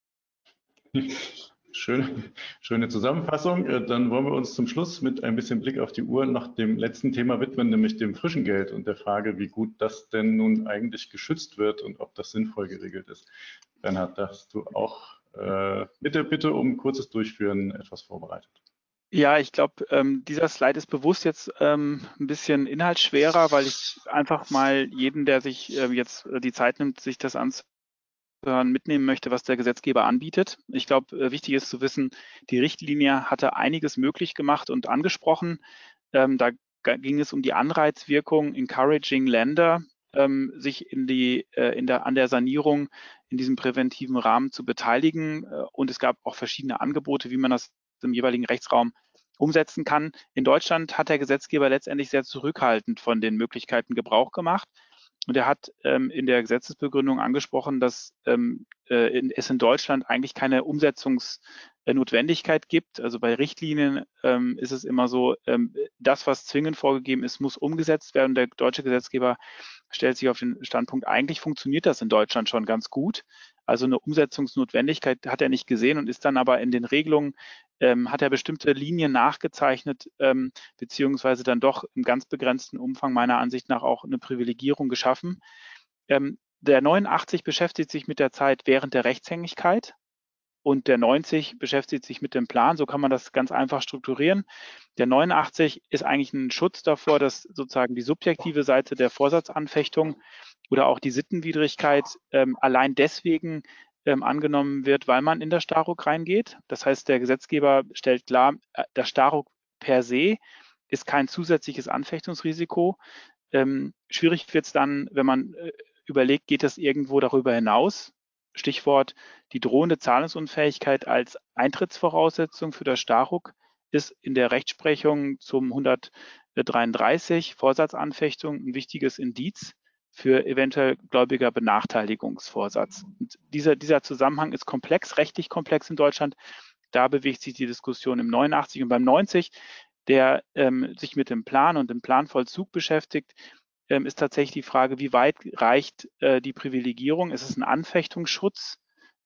Schöne, schöne Zusammenfassung. Dann wollen wir uns zum Schluss mit ein bisschen Blick auf die Uhr noch dem letzten Thema widmen, nämlich dem frischen Geld und der Frage, wie gut das denn nun eigentlich geschützt wird und ob das sinnvoll geregelt ist. Bernhard, da hast du auch äh, bitte, bitte um kurzes Durchführen etwas vorbereitet. Ja, ich glaube, ähm, dieser Slide ist bewusst jetzt ähm, ein bisschen inhaltsschwerer, weil ich einfach mal jeden, der sich äh, jetzt die Zeit nimmt, sich das anzuhören, mitnehmen möchte, was der Gesetzgeber anbietet. Ich glaube, äh, wichtig ist zu wissen, die Richtlinie hatte einiges möglich gemacht und angesprochen. Ähm, da ging es um die Anreizwirkung, encouraging Länder, ähm, sich in die, äh, in der, an der Sanierung in diesem präventiven Rahmen zu beteiligen. Äh, und es gab auch verschiedene Angebote, wie man das im jeweiligen Rechtsraum umsetzen kann. In Deutschland hat der Gesetzgeber letztendlich sehr zurückhaltend von den Möglichkeiten Gebrauch gemacht. Und er hat ähm, in der Gesetzesbegründung angesprochen, dass ähm, äh, in, es in Deutschland eigentlich keine Umsetzungsnotwendigkeit gibt. Also bei Richtlinien ähm, ist es immer so, ähm, das, was zwingend vorgegeben ist, muss umgesetzt werden. Der deutsche Gesetzgeber stellt sich auf den Standpunkt, eigentlich funktioniert das in Deutschland schon ganz gut. Also eine Umsetzungsnotwendigkeit hat er nicht gesehen und ist dann aber in den Regelungen, ähm, hat er bestimmte Linien nachgezeichnet, ähm, beziehungsweise dann doch im ganz begrenzten Umfang meiner Ansicht nach auch eine Privilegierung geschaffen. Ähm, der neunundachtzig beschäftigt sich mit der Zeit während der Rechtshängigkeit und der neunzig beschäftigt sich mit dem Plan. So kann man das ganz einfach strukturieren. Der neunundachtzig ist eigentlich ein Schutz davor, dass sozusagen die subjektive Seite der Vorsatzanfechtung oder auch die Sittenwidrigkeit ähm, allein deswegen ähm, angenommen wird, weil man in das Staruk reingeht. Das heißt, der Gesetzgeber stellt klar, äh, das Staruk per se ist kein zusätzliches Anfechtungsrisiko. Ähm, schwierig wird es dann, wenn man äh, überlegt, geht das irgendwo darüber hinaus? Stichwort, die drohende Zahlungsunfähigkeit als Eintrittsvoraussetzung für das Staruk ist in der Rechtsprechung zum hundertdreiunddreißig Vorsatzanfechtung ein wichtiges Indiz für eventuell gläubiger Benachteiligungsvorsatz. Und dieser, dieser Zusammenhang ist komplex, rechtlich komplex in Deutschland. Da bewegt sich die Diskussion im neunundachtzig und beim neunzig, der ähm, sich mit dem Plan und dem Planvollzug beschäftigt, ähm, ist tatsächlich die Frage, wie weit reicht äh, die Privilegierung? Ist es ein Anfechtungsschutz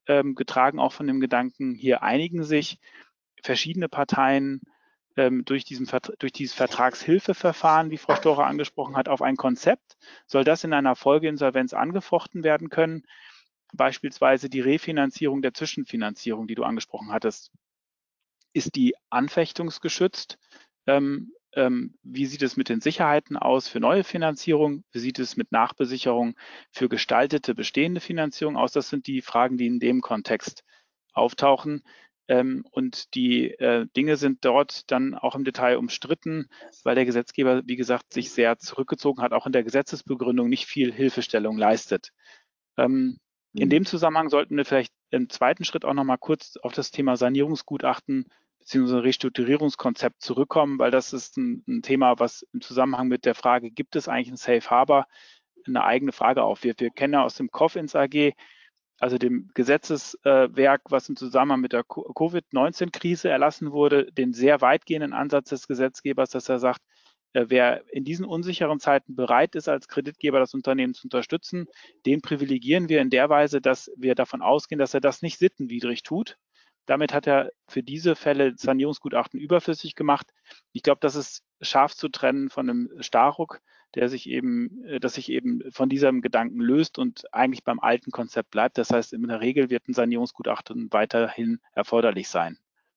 ähm, getragen auch von dem Gedanken, hier einigen sich verschiedene Parteien ähm, durch, diesen, durch dieses Vertragshilfeverfahren, wie Frau Storer angesprochen hat, auf ein Konzept. Soll das in einer Folgeinsolvenz angefochten werden können? Beispielsweise die Refinanzierung der Zwischenfinanzierung, die du angesprochen hattest. Ist die anfechtungsgeschützt? Ähm, ähm, wie sieht es mit den Sicherheiten aus für neue Finanzierung? Wie sieht es mit Nachbesicherung für gestaltete bestehende Finanzierung aus? Das sind die Fragen, die in dem Kontext auftauchen. Ähm, und die äh, Dinge sind dort dann auch im Detail umstritten, weil der Gesetzgeber, wie gesagt, sich sehr zurückgezogen hat, auch in der Gesetzesbegründung nicht viel Hilfestellung leistet. Ähm, in dem Zusammenhang sollten wir vielleicht im zweiten Schritt auch noch mal kurz auf das Thema Sanierungsgutachten bzw. Restrukturierungskonzept zurückkommen, weil das ist ein, ein Thema, was im Zusammenhang mit der Frage, gibt es eigentlich ein Safe Harbor, eine eigene Frage aufwirft. Wir kennen ja aus dem Cofins A G, also dem Gesetzeswerk, was im Zusammenhang mit der Covid neunzehn Krise erlassen wurde, den sehr weitgehenden Ansatz des Gesetzgebers, dass er sagt, wer in diesen unsicheren Zeiten bereit ist, als Kreditgeber das Unternehmen zu unterstützen, den privilegieren wir in der Weise, dass wir davon ausgehen, dass er das nicht sittenwidrig tut. Damit hat er für diese Fälle Sanierungsgutachten überflüssig gemacht. Ich glaube, das ist scharf zu trennen von einem Staruk, der sich eben, dass sich eben von diesem Gedanken löst und eigentlich beim alten Konzept bleibt. Das heißt, in der Regel wird ein Sanierungsgutachten weiterhin erforderlich sein.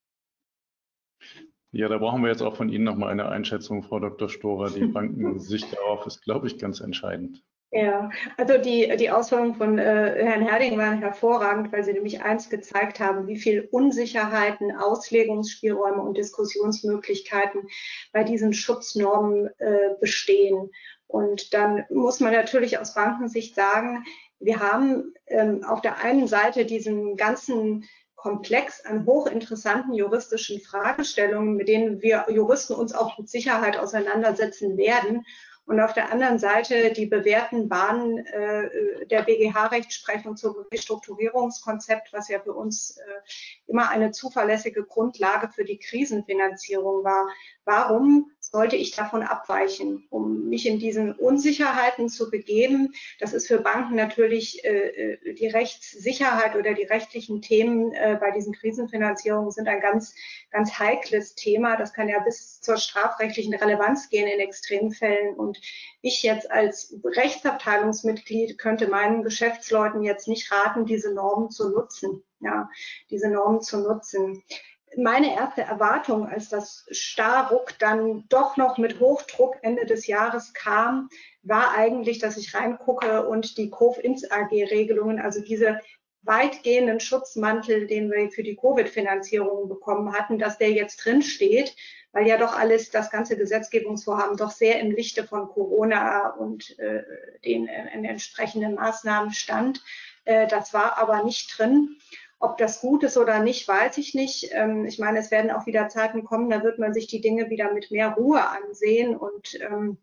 Ja, da brauchen wir jetzt auch von Ihnen nochmal eine Einschätzung, Frau Doktor Storer. Die Bankensicht darauf ist, glaube ich, ganz entscheidend. Ja, also die, die Ausführungen von äh, Herrn Herding waren hervorragend, weil sie nämlich eins gezeigt haben, wie viel Unsicherheiten, Auslegungsspielräume und Diskussionsmöglichkeiten bei diesen Schutznormen äh, bestehen. Und dann muss man natürlich aus Bankensicht sagen, wir haben ähm, auf der einen Seite diesen ganzen Komplex an hochinteressanten juristischen Fragestellungen, mit denen wir Juristen uns auch mit Sicherheit auseinandersetzen werden. Und auf der anderen Seite die bewährten Bahnen äh, der B G H-Rechtsprechung zum Restrukturierungskonzept, was ja für uns äh, immer eine zuverlässige Grundlage für die Krisenfinanzierung war. Warum sollte ich davon abweichen, um mich in diesen Unsicherheiten zu begeben? Das ist für Banken natürlich äh, die Rechtssicherheit oder die rechtlichen Themen äh, bei diesen Krisenfinanzierungen sind ein ganz, ganz heikles Thema. Das kann ja bis zur strafrechtlichen Relevanz gehen in Extremfällen. Und ich jetzt als Rechtsabteilungsmitglied könnte meinen Geschäftsleuten jetzt nicht raten, diese Normen zu nutzen. Ja, diese Normen zu nutzen. Meine erste Erwartung, als das Staruk dann doch noch mit Hochdruck Ende des Jahres kam, war eigentlich, dass ich reingucke und die Cofins A G-Regelungen, also diese weitgehenden Schutzmantel, den wir für die Covid-Finanzierung bekommen hatten, dass der jetzt drin steht, weil ja doch alles, das ganze Gesetzgebungsvorhaben doch sehr im Lichte von Corona und äh, den äh, entsprechenden Maßnahmen stand. Äh, das war aber nicht drin. Ob das gut ist oder nicht, weiß ich nicht. Ähm, ich meine, es werden auch wieder Zeiten kommen, da wird man sich die Dinge wieder mit mehr Ruhe ansehen und ähm,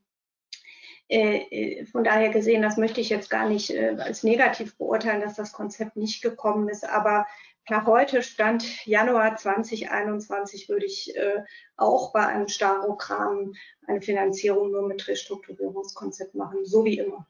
äh, von daher gesehen, das möchte ich jetzt gar nicht äh, als negativ beurteilen, dass das Konzept nicht gekommen ist, aber per heute, Stand Januar zweitausendeinundzwanzig, würde ich äh, auch bei einem Staruk-Rahmen eine Finanzierung nur mit Restrukturierungskonzept machen, so wie immer.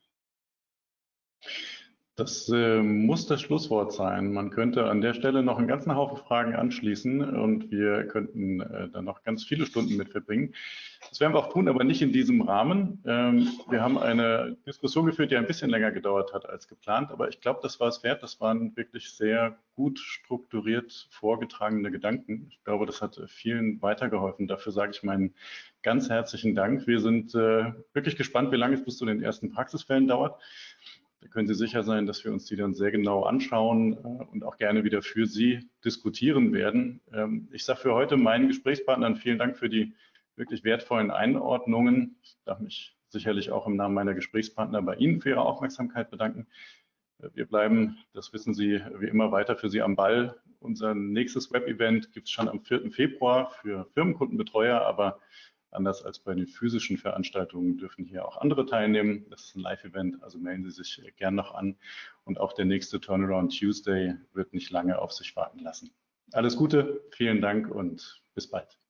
Das äh, muss das Schlusswort sein. Man könnte an der Stelle noch einen ganzen Haufen Fragen anschließen und wir könnten äh, dann noch ganz viele Stunden mit verbringen. Das werden wir auch tun, aber nicht in diesem Rahmen. Ähm, wir haben eine Diskussion geführt, die ein bisschen länger gedauert hat als geplant, aber ich glaube, das war es wert. Das waren wirklich sehr gut strukturiert vorgetragene Gedanken. Ich glaube, das hat vielen weitergeholfen. Dafür sage ich meinen ganz herzlichen Dank. Wir sind äh, wirklich gespannt, wie lange es bis zu den ersten Praxisfällen dauert. Da können Sie sicher sein, dass wir uns die dann sehr genau anschauen äh, und auch gerne wieder für Sie diskutieren werden. Ähm, ich sage für heute meinen Gesprächspartnern vielen Dank für die wirklich wertvollen Einordnungen. Ich darf mich sicherlich auch im Namen meiner Gesprächspartner bei Ihnen für Ihre Aufmerksamkeit bedanken. Wir bleiben, das wissen Sie, wie immer weiter für Sie am Ball. Unser nächstes Web-Event gibt es schon am vierten Februar für Firmenkundenbetreuer, aber anders als bei den physischen Veranstaltungen dürfen hier auch andere teilnehmen. Das ist ein Live-Event, also melden Sie sich gern noch an. Und auch der nächste Turnaround Tuesday wird nicht lange auf sich warten lassen. Alles Gute, vielen Dank und bis bald.